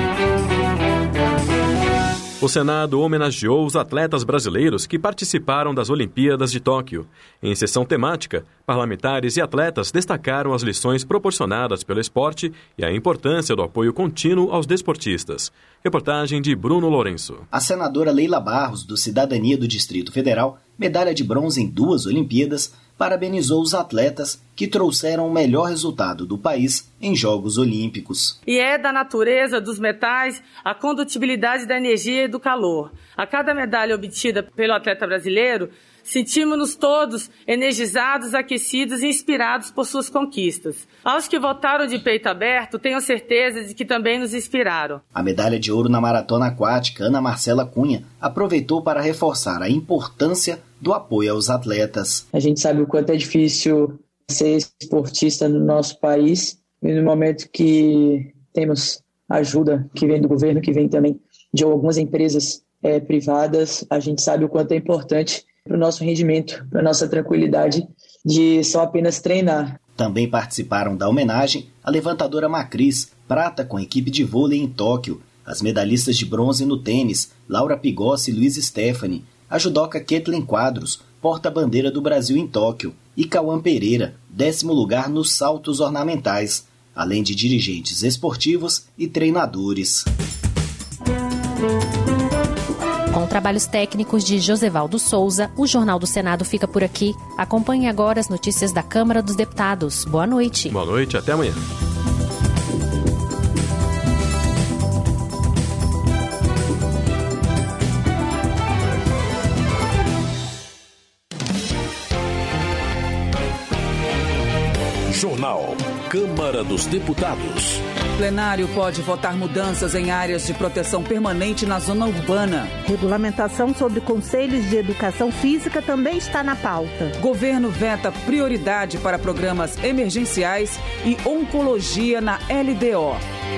O Senado homenageou os atletas brasileiros que participaram das Olimpíadas de Tóquio. Em sessão temática, parlamentares e atletas destacaram as lições proporcionadas pelo esporte e a importância do apoio contínuo aos desportistas. Reportagem de Bruno Lourenço. A senadora Leila Barros, do Cidadania do Distrito Federal, medalha de bronze em duas Olimpíadas, parabenizou os atletas que trouxeram o melhor resultado do país em Jogos Olímpicos. E é da natureza dos metais a condutibilidade da energia e do calor. A cada medalha obtida pelo atleta brasileiro Sentimos-nos todos energizados, aquecidos e inspirados por suas conquistas. Aos que votaram de peito aberto, tenho certeza de que também nos inspiraram. A medalha de ouro na maratona aquática, Ana Marcela Cunha, aproveitou para reforçar a importância do apoio aos atletas. A gente sabe o quanto é difícil ser esportista no nosso país, e no momento que temos ajuda que vem do governo, que vem também de algumas empresas é, privadas, a gente sabe o quanto é importante para o nosso rendimento, para a nossa tranquilidade de só apenas treinar. Também participaram da homenagem a levantadora Macris, prata com a equipe de vôlei em Tóquio, as medalhistas de bronze no tênis, Laura Pigossi e Luiz Stephanie, a judoca Ketlin Quadros, porta-bandeira do Brasil em Tóquio, e Cauã Pereira, décimo lugar nos saltos ornamentais, além de dirigentes esportivos e treinadores. Com trabalhos técnicos de Josevaldo Souza, o Jornal do Senado fica por aqui. Acompanhe agora as notícias da Câmara dos Deputados. Boa noite. Boa noite, até amanhã. Jornal Câmara dos Deputados. O plenário pode votar mudanças em áreas de proteção permanente na zona urbana. Regulamentação sobre conselhos de educação física também está na pauta. Governo veta prioridade para programas emergenciais e oncologia na L D O.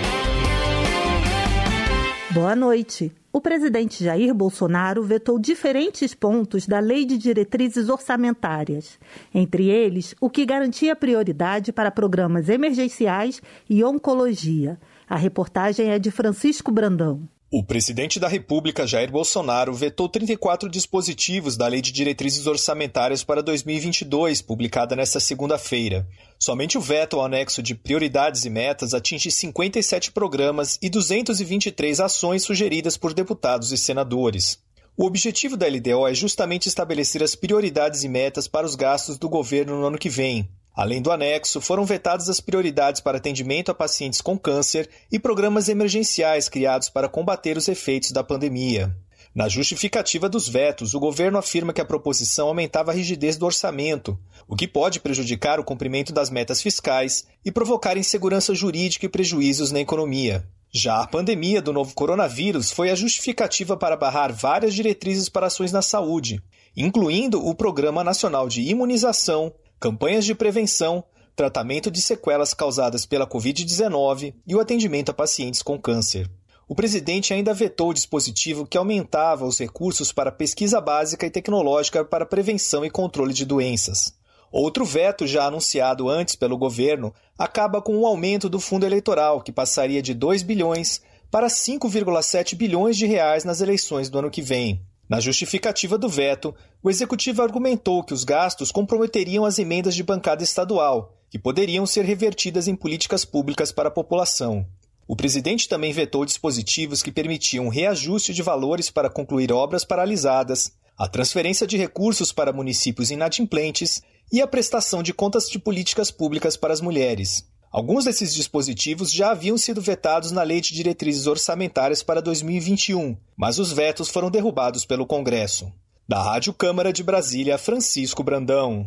Boa noite. O presidente Jair Bolsonaro vetou diferentes pontos da Lei de Diretrizes Orçamentárias, entre eles o que garantia prioridade para programas emergenciais e oncologia. A reportagem é de Francisco Brandão. O presidente da República, Jair Bolsonaro, vetou trinta e quatro dispositivos da Lei de Diretrizes Orçamentárias para dois mil e vinte e dois, publicada nesta segunda-feira. Somente o veto ao anexo de prioridades e metas atinge cinquenta e sete programas e duzentas e vinte e três ações sugeridas por deputados e senadores. O objetivo da L D O é justamente estabelecer as prioridades e metas para os gastos do governo no ano que vem. Além do anexo, foram vetadas as prioridades para atendimento a pacientes com câncer e programas emergenciais criados para combater os efeitos da pandemia. Na justificativa dos vetos, o governo afirma que a proposição aumentava a rigidez do orçamento, o que pode prejudicar o cumprimento das metas fiscais e provocar insegurança jurídica e prejuízos na economia. Já a pandemia do novo coronavírus foi a justificativa para barrar várias diretrizes para ações na saúde, incluindo o Programa Nacional de Imunização, campanhas de prevenção, tratamento de sequelas causadas pela covid dezenove e o atendimento a pacientes com câncer. O presidente ainda vetou o dispositivo que aumentava os recursos para pesquisa básica e tecnológica para prevenção e controle de doenças. Outro veto, já anunciado antes pelo governo, acaba com o aumento do fundo eleitoral, que passaria de dois bilhões para cinco vírgula sete bilhões de reais nas eleições do ano que vem. Na justificativa do veto, o executivo argumentou que os gastos comprometeriam as emendas de bancada estadual, que poderiam ser revertidas em políticas públicas para a população. O presidente também vetou dispositivos que permitiam reajuste de valores para concluir obras paralisadas, a transferência de recursos para municípios inadimplentes e a prestação de contas de políticas públicas para as mulheres. Alguns desses dispositivos já haviam sido vetados na Lei de Diretrizes Orçamentárias para dois mil e vinte e um, mas os vetos foram derrubados pelo Congresso. Da Rádio Câmara de Brasília, Francisco Brandão.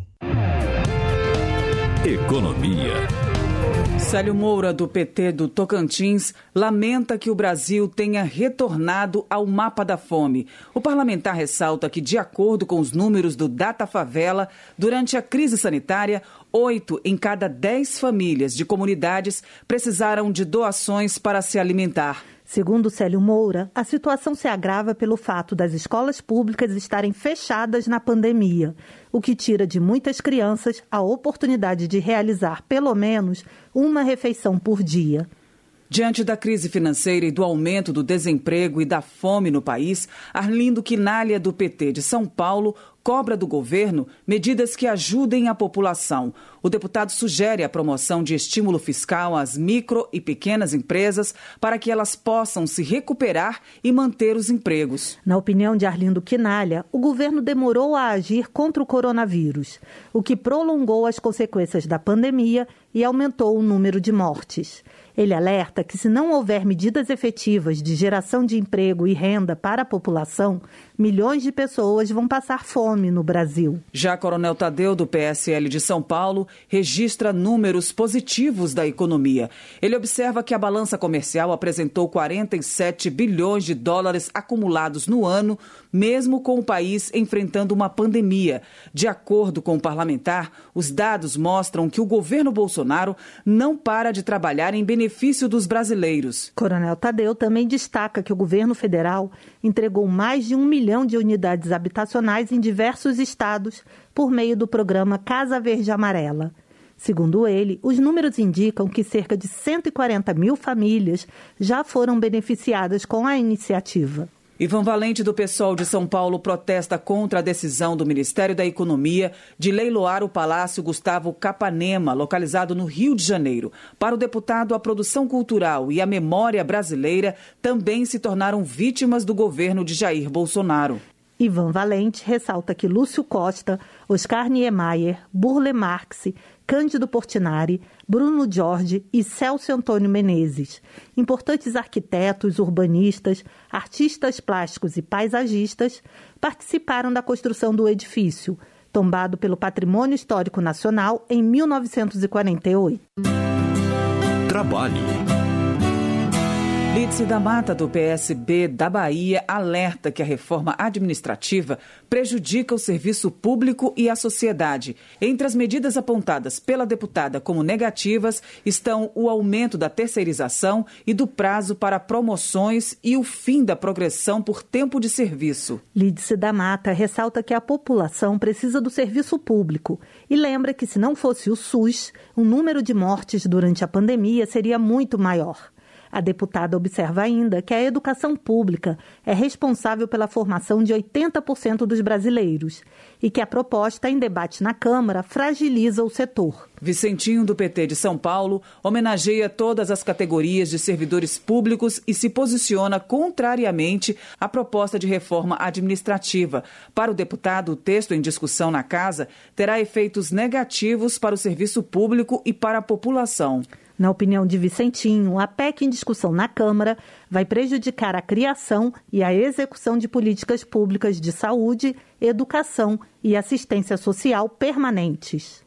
Economia. Célio Moura, do P T do Tocantins, lamenta que o Brasil tenha retornado ao mapa da fome. O parlamentar ressalta que, de acordo com os números do Datafavela, durante a crise sanitária, oito em cada dez famílias de comunidades precisaram de doações para se alimentar. Segundo Célio Moura, a situação se agrava pelo fato das escolas públicas estarem fechadas na pandemia, o que tira de muitas crianças a oportunidade de realizar pelo menos uma refeição por dia. Diante da crise financeira e do aumento do desemprego e da fome no país, Arlindo Quinalha, do P T de São Paulo, cobra do governo medidas que ajudem a população. O deputado sugere a promoção de estímulo fiscal às micro e pequenas empresas para que elas possam se recuperar e manter os empregos. Na opinião de Arlindo Quinalha, o governo demorou a agir contra o coronavírus, o que prolongou as consequências da pandemia e aumentou o número de mortes. Ele alerta que, se não houver medidas efetivas de geração de emprego e renda para a população, milhões de pessoas vão passar fome fome no Brasil. Já Coronel Tadeu, do P S L de São Paulo, registra números positivos da economia. Ele observa que a balança comercial apresentou quarenta e sete bilhões de dólares acumulados no ano, mesmo com o país enfrentando uma pandemia. De acordo com o parlamentar, os dados mostram que o governo Bolsonaro não para de trabalhar em benefício dos brasileiros. Coronel Tadeu também destaca que o governo federal entregou mais de um milhão de unidades habitacionais em diversos estados por meio do programa Casa Verde Amarela. Segundo ele, os números indicam que cerca de cento e quarenta mil famílias já foram beneficiadas com a iniciativa. Ivan Valente, do PSOL de São Paulo, protesta contra a decisão do Ministério da Economia de leiloar o Palácio Gustavo Capanema, localizado no Rio de Janeiro. Para o deputado, a produção cultural e a memória brasileira também se tornaram vítimas do governo de Jair Bolsonaro. Ivan Valente ressalta que Lúcio Costa, Oscar Niemeyer, Burle Marx, Cândido Portinari, Bruno Jorge e Celso Antônio Menezes, importantes arquitetos, urbanistas, artistas plásticos e paisagistas, participaram da construção do edifício, tombado pelo Patrimônio Histórico Nacional em mil novecentos e quarenta e oito. Trabalho. Lídice da Mata, do P S B da Bahia, alerta que a reforma administrativa prejudica o serviço público e a sociedade. Entre as medidas apontadas pela deputada como negativas estão o aumento da terceirização e do prazo para promoções e o fim da progressão por tempo de serviço. Lídice da Mata ressalta que a população precisa do serviço público e lembra que, se não fosse o SUS, o número de mortes durante a pandemia seria muito maior. A deputada observa ainda que a educação pública é responsável pela formação de oitenta por cento dos brasileiros e que a proposta em debate na Câmara fragiliza o setor. Vicentinho, do P T de São Paulo, homenageia todas as categorias de servidores públicos e se posiciona contrariamente à proposta de reforma administrativa. Para o deputado, o texto em discussão na Casa terá efeitos negativos para o serviço público e para a população. Na opinião de Vicentinho, a P E C em discussão na Câmara vai prejudicar a criação e a execução de políticas públicas de saúde, educação e assistência social permanentes.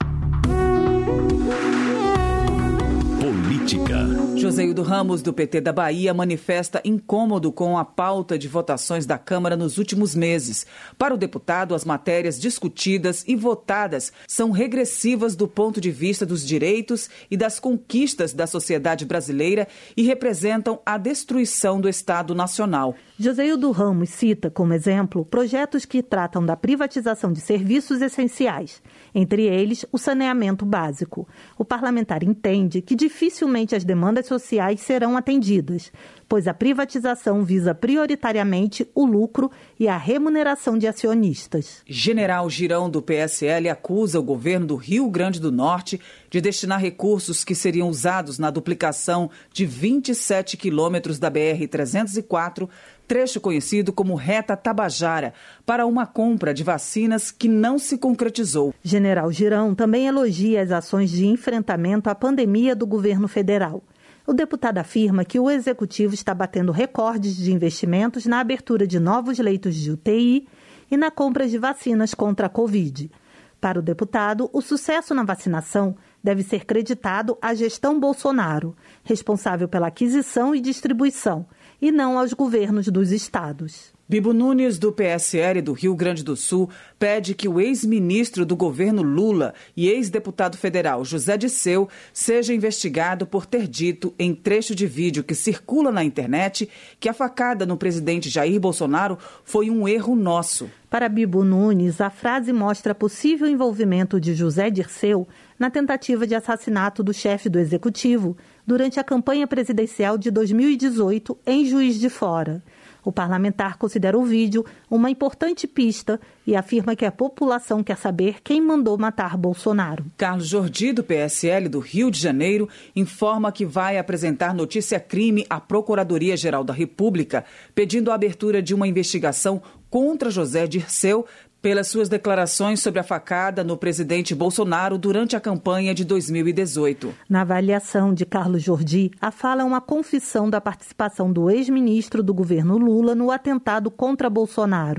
Política. Joseildo Ramos, do P T da Bahia, manifesta incômodo com a pauta de votações da Câmara nos últimos meses. Para o deputado, as matérias discutidas e votadas são regressivas do ponto de vista dos direitos e das conquistas da sociedade brasileira e representam a destruição do Estado Nacional. Joseildo Ramos cita, como exemplo, projetos que tratam da privatização de serviços essenciais, entre eles o saneamento básico. O parlamentar entende que dificilmente as demandas sociais serão atendidas, pois a privatização visa prioritariamente o lucro e a remuneração de acionistas. General Girão, do P S L, acusa o governo do Rio Grande do Norte de destinar recursos que seriam usados na duplicação de vinte e sete quilômetros da B R trezentos e quatro, trecho conhecido como Reta Tabajara, para uma compra de vacinas que não se concretizou. General Girão também elogia as ações de enfrentamento à pandemia do governo federal. O deputado afirma que o executivo está batendo recordes de investimentos na abertura de novos leitos de U T I e na compra de vacinas contra a Covid. Para o deputado, o sucesso na vacinação deve ser creditado à gestão Bolsonaro, responsável pela aquisição e distribuição, e não aos governos dos estados. Bibo Nunes, do P S L do Rio Grande do Sul, pede que o ex-ministro do governo Lula e ex-deputado federal José Dirceu seja investigado por ter dito, em trecho de vídeo que circula na internet, que a facada no presidente Jair Bolsonaro foi um erro nosso. Para Bibo Nunes, a frase mostra possível envolvimento de José Dirceu na tentativa de assassinato do chefe do executivo durante a campanha presidencial de dois mil e dezoito em Juiz de Fora. O parlamentar considera o vídeo uma importante pista e afirma que a população quer saber quem mandou matar Bolsonaro. Carlos Jordi, do P S L do Rio de Janeiro, informa que vai apresentar notícia-crime à Procuradoria-Geral da República, pedindo a abertura de uma investigação contra José Dirceu pelas suas declarações sobre a facada no presidente Bolsonaro durante a campanha de dois mil e dezoito. Na avaliação de Carlos Jordi, a fala é uma confissão da participação do ex-ministro do governo Lula no atentado contra Bolsonaro.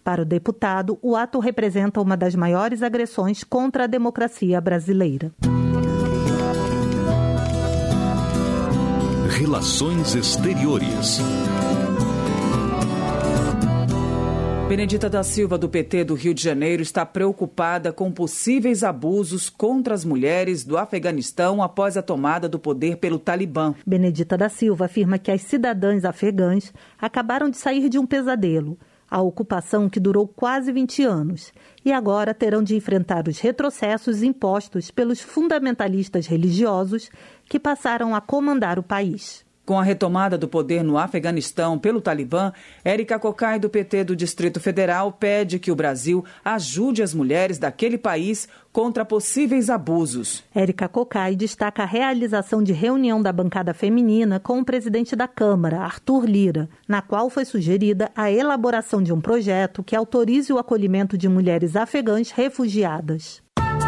Para o deputado, o ato representa uma das maiores agressões contra a democracia brasileira. Relações Exteriores. Benedita da Silva, do P T do Rio de Janeiro, está preocupada com possíveis abusos contra as mulheres do Afeganistão após a tomada do poder pelo Talibã. Benedita da Silva afirma que as cidadãs afegãs acabaram de sair de um pesadelo, a ocupação que durou quase vinte anos, e agora terão de enfrentar os retrocessos impostos pelos fundamentalistas religiosos que passaram a comandar o país. Com a retomada do poder no Afeganistão pelo Talibã, Érica Cocai, do P T do Distrito Federal, pede que o Brasil ajude as mulheres daquele país contra possíveis abusos. Érica Cocai destaca a realização de reunião da bancada feminina com o presidente da Câmara, Arthur Lira, na qual foi sugerida a elaboração de um projeto que autorize o acolhimento de mulheres afegãs refugiadas.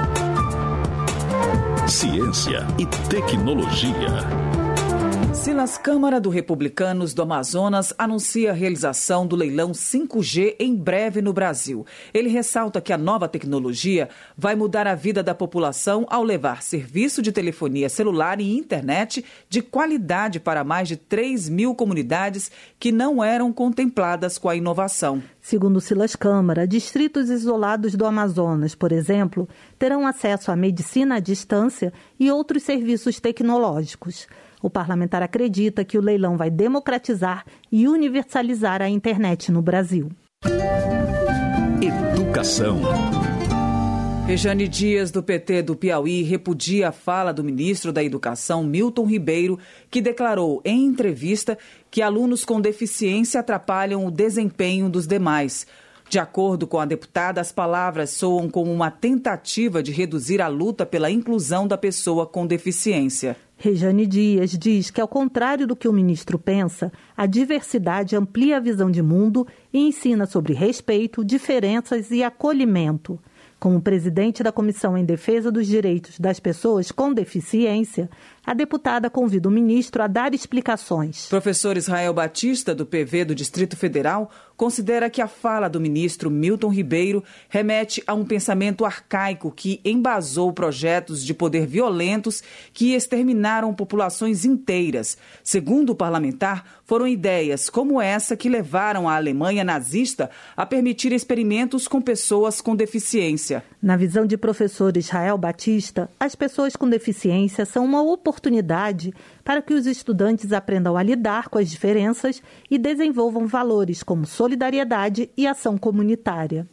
Ciência e tecnologia. Silas Câmara, do Republicanos do Amazonas, anuncia a realização do leilão cinco G em breve no Brasil. Ele ressalta que a nova tecnologia vai mudar a vida da população ao levar serviço de telefonia celular e internet de qualidade para mais de três mil comunidades que não eram contempladas com a inovação. Segundo Silas Câmara, distritos isolados do Amazonas, por exemplo, terão acesso à medicina à distância e outros serviços tecnológicos. O parlamentar acredita que o leilão vai democratizar e universalizar a internet no Brasil. Educação. Rejane Dias, do P T do Piauí, repudia a fala do ministro da Educação, Milton Ribeiro, que declarou em entrevista que alunos com deficiência atrapalham o desempenho dos demais. De acordo com a deputada, as palavras soam como uma tentativa de reduzir a luta pela inclusão da pessoa com deficiência. Rejane Dias diz que, ao contrário do que o ministro pensa, a diversidade amplia a visão de mundo e ensina sobre respeito, diferenças e acolhimento. Como presidente da Comissão em Defesa dos Direitos das Pessoas com Deficiência, a deputada convida o ministro a dar explicações. Professor Israel Batista, do P V do Distrito Federal, considera que a fala do ministro Milton Ribeiro remete a um pensamento arcaico que embasou projetos de poder violentos que exterminaram populações inteiras. Segundo o parlamentar, foram ideias como essa que levaram a Alemanha nazista a permitir experimentos com pessoas com deficiência. Na visão de professor Israel Batista, as pessoas com deficiência são uma oportunidade para que os estudantes aprendam a lidar com as diferenças e desenvolvam valores como solidariedade e ação comunitária.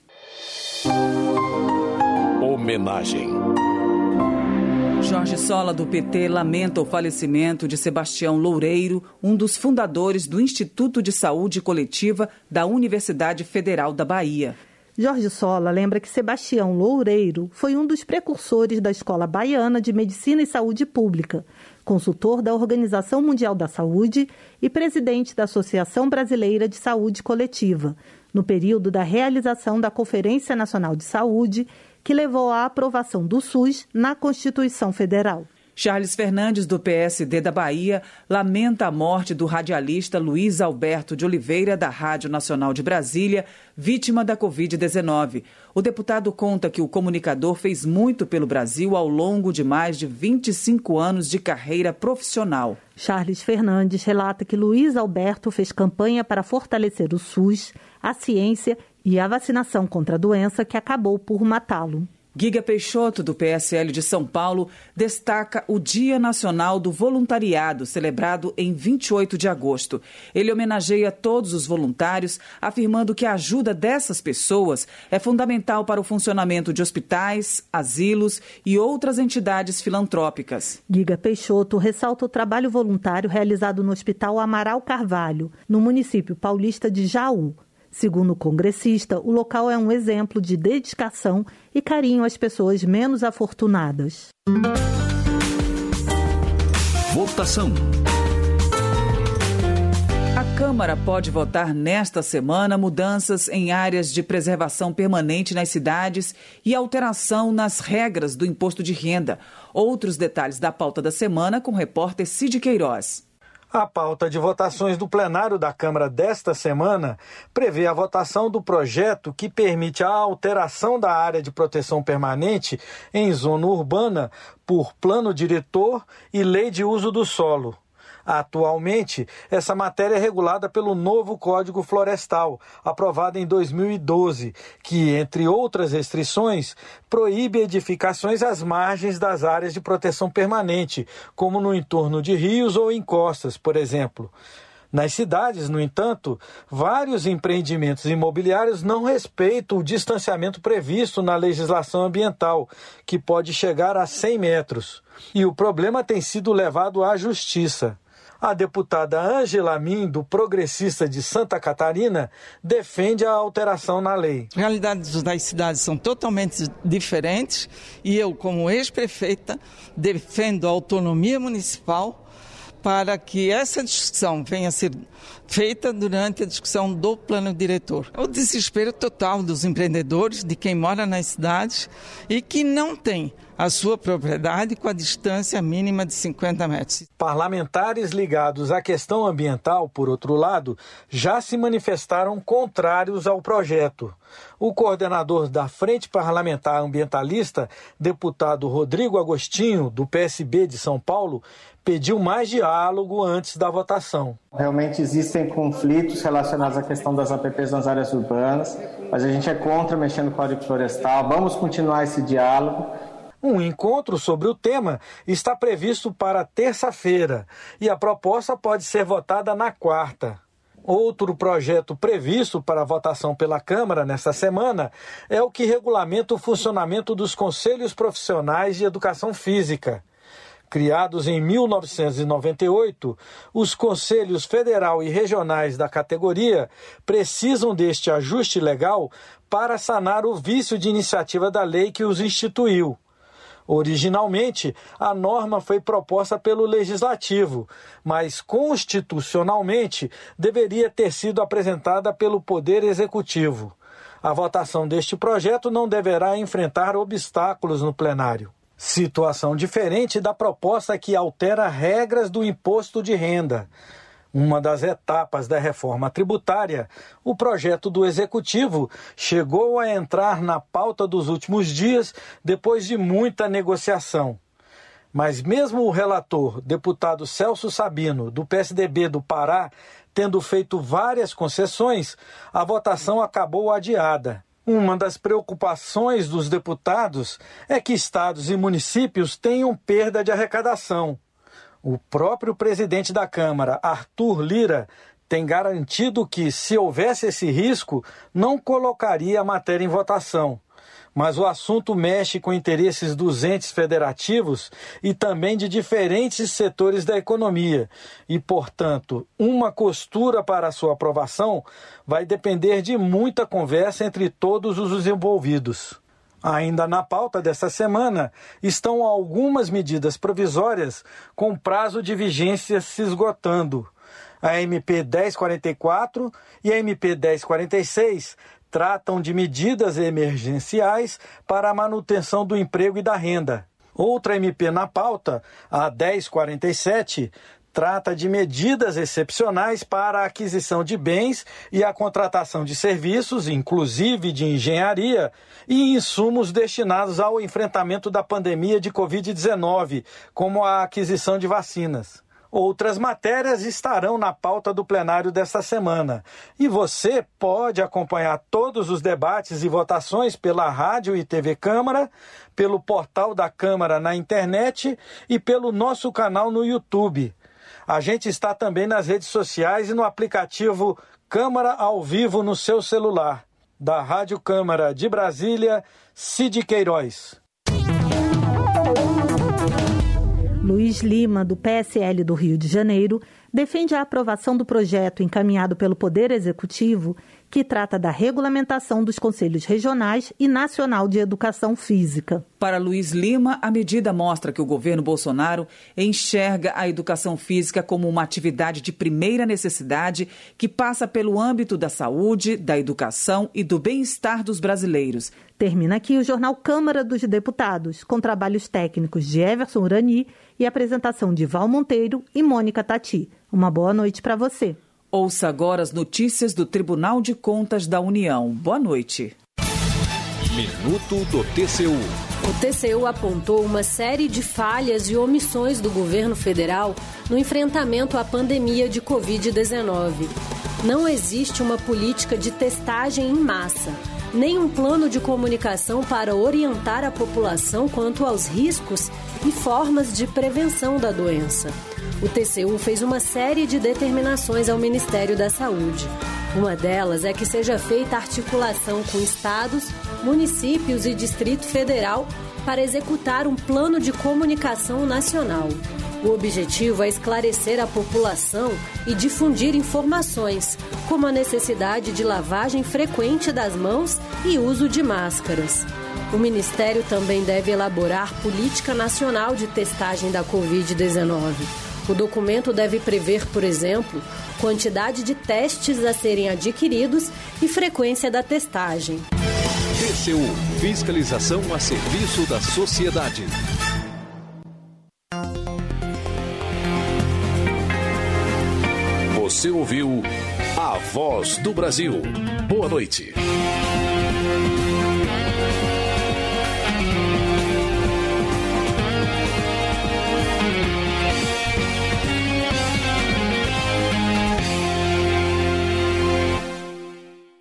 Homenagem. Jorge Sola, do P T, lamenta o falecimento de Sebastião Loureiro, um dos fundadores do Instituto de Saúde Coletiva da Universidade Federal da Bahia. Jorge Sola lembra que Sebastião Loureiro foi um dos precursores da Escola Baiana de Medicina e Saúde Pública, consultor da Organização Mundial da Saúde e presidente da Associação Brasileira de Saúde Coletiva, no período da realização da Conferência Nacional de Saúde, que levou à aprovação do SUS na Constituição Federal. Charles Fernandes, do P S D da Bahia, lamenta a morte do radialista Luiz Alberto de Oliveira, da Rádio Nacional de Brasília, vítima da covid dezenove. O deputado conta que o comunicador fez muito pelo Brasil ao longo de mais de vinte e cinco anos de carreira profissional. Charles Fernandes relata que Luiz Alberto fez campanha para fortalecer o SUS, a ciência e a vacinação contra a doença que acabou por matá-lo. Guiga Peixoto, do P S L de São Paulo, destaca o Dia Nacional do Voluntariado, celebrado em vinte e oito de agosto. Ele homenageia todos os voluntários, afirmando que a ajuda dessas pessoas é fundamental para o funcionamento de hospitais, asilos e outras entidades filantrópicas. Guiga Peixoto ressalta o trabalho voluntário realizado no Hospital Amaral Carvalho, no município paulista de Jaú. Segundo o congressista, o local é um exemplo de dedicação e carinho às pessoas menos afortunadas. Votação. A Câmara pode votar nesta semana mudanças em áreas de preservação permanente nas cidades e alteração nas regras do imposto de renda. Outros detalhes da pauta da semana com o repórter Cid Queiroz. A pauta de votações do plenário da Câmara desta semana prevê a votação do projeto que permite a alteração da área de proteção permanente em zona urbana por plano diretor e lei de uso do solo. Atualmente, essa matéria é regulada pelo novo Código Florestal, aprovado em dois mil e doze, que, entre outras restrições, proíbe edificações às margens das áreas de proteção permanente, como no entorno de rios ou encostas, por exemplo. Nas cidades, no entanto, vários empreendimentos imobiliários não respeitam o distanciamento previsto na legislação ambiental, que pode chegar a cem metros. E o problema tem sido levado à justiça. A deputada Ângela Min, do Progressista de Santa Catarina, defende a alteração na lei. As realidades das cidades são totalmente diferentes e eu, como ex-prefeita, defendo a autonomia municipal para que essa discussão venha a ser feita durante a discussão do plano diretor. O desespero total dos empreendedores, de quem mora nas cidades e que não tem a sua propriedade com a distância mínima de cinquenta metros. Parlamentares ligados à questão ambiental, por outro lado, já se manifestaram contrários ao projeto. O coordenador da Frente Parlamentar Ambientalista, deputado Rodrigo Agostinho, do P S B de São Paulo, pediu mais diálogo antes da votação. Realmente existem conflitos relacionados à questão das A P Ps nas áreas urbanas, mas a gente é contra mexer no Código Florestal. Vamos continuar esse diálogo. Um encontro sobre o tema está previsto para terça-feira e a proposta pode ser votada na quarta. Outro projeto previsto para votação pela Câmara nesta semana é o que regulamenta o funcionamento dos Conselhos Profissionais de Educação Física. Criados em mil novecentos e noventa e oito, os conselhos federal e regionais da categoria precisam deste ajuste legal para sanar o vício de iniciativa da lei que os instituiu. Originalmente, a norma foi proposta pelo Legislativo, mas constitucionalmente deveria ter sido apresentada pelo Poder Executivo. A votação deste projeto não deverá enfrentar obstáculos no plenário. Situação diferente da proposta que altera regras do imposto de renda. Uma das etapas da reforma tributária, o projeto do Executivo chegou a entrar na pauta dos últimos dias depois de muita negociação. Mas mesmo o relator, deputado Celso Sabino, do P S D B do Pará, tendo feito várias concessões, a votação acabou adiada. Uma das preocupações dos deputados é que estados e municípios tenham perda de arrecadação. O próprio presidente da Câmara, Arthur Lira, tem garantido que, se houvesse esse risco, não colocaria a matéria em votação. Mas o assunto mexe com interesses dos entes federativos e também de diferentes setores da economia. E, portanto, uma costura para a sua aprovação vai depender de muita conversa entre todos os envolvidos. Ainda na pauta desta semana estão algumas medidas provisórias com prazo de vigência se esgotando. A M P dez quarenta e quatro e a M P dez quarenta e seis tratam de medidas emergenciais para a manutenção do emprego e da renda. Outra M P na pauta, a dez quarenta e sete, trata de medidas excepcionais para a aquisição de bens e a contratação de serviços, inclusive de engenharia, e insumos destinados ao enfrentamento da pandemia de covid dezenove, como a aquisição de vacinas. Outras matérias estarão na pauta do plenário desta semana. E você pode acompanhar todos os debates e votações pela Rádio e T V Câmara, pelo portal da Câmara na internet e pelo nosso canal no YouTube. A gente está também nas redes sociais e no aplicativo Câmara ao Vivo no seu celular. Da Rádio Câmara de Brasília, Cid Queiroz. Luiz Lima, do P S L do Rio de Janeiro, defende a aprovação do projeto encaminhado pelo Poder Executivo que trata da regulamentação dos Conselhos Regionais e Nacional de Educação Física. Para Luiz Lima, a medida mostra que o governo Bolsonaro enxerga a educação física como uma atividade de primeira necessidade que passa pelo âmbito da saúde, da educação e do bem-estar dos brasileiros. Termina aqui o Jornal Câmara dos Deputados, com trabalhos técnicos de Everson Urani e apresentação de Val Monteiro e Mônica Tati. Uma boa noite para você. Ouça agora as notícias do Tribunal de Contas da União. Boa noite. Minuto do T C U. O T C U apontou uma série de falhas e omissões do governo federal no enfrentamento à pandemia de covid dezenove. Não existe uma política de testagem em massa, nem um plano de comunicação para orientar a população quanto aos riscos e formas de prevenção da doença. O T C U fez uma série de determinações ao Ministério da Saúde. Uma delas é que seja feita articulação com estados, municípios e Distrito Federal para executar um plano de comunicação nacional. O objetivo é esclarecer a população e difundir informações, como a necessidade de lavagem frequente das mãos e uso de máscaras. O Ministério também deve elaborar política nacional de testagem da covid dezenove. O documento deve prever, por exemplo, quantidade de testes a serem adquiridos e frequência da testagem. T C U, fiscalização a serviço da sociedade. Você ouviu A Voz do Brasil. Boa noite.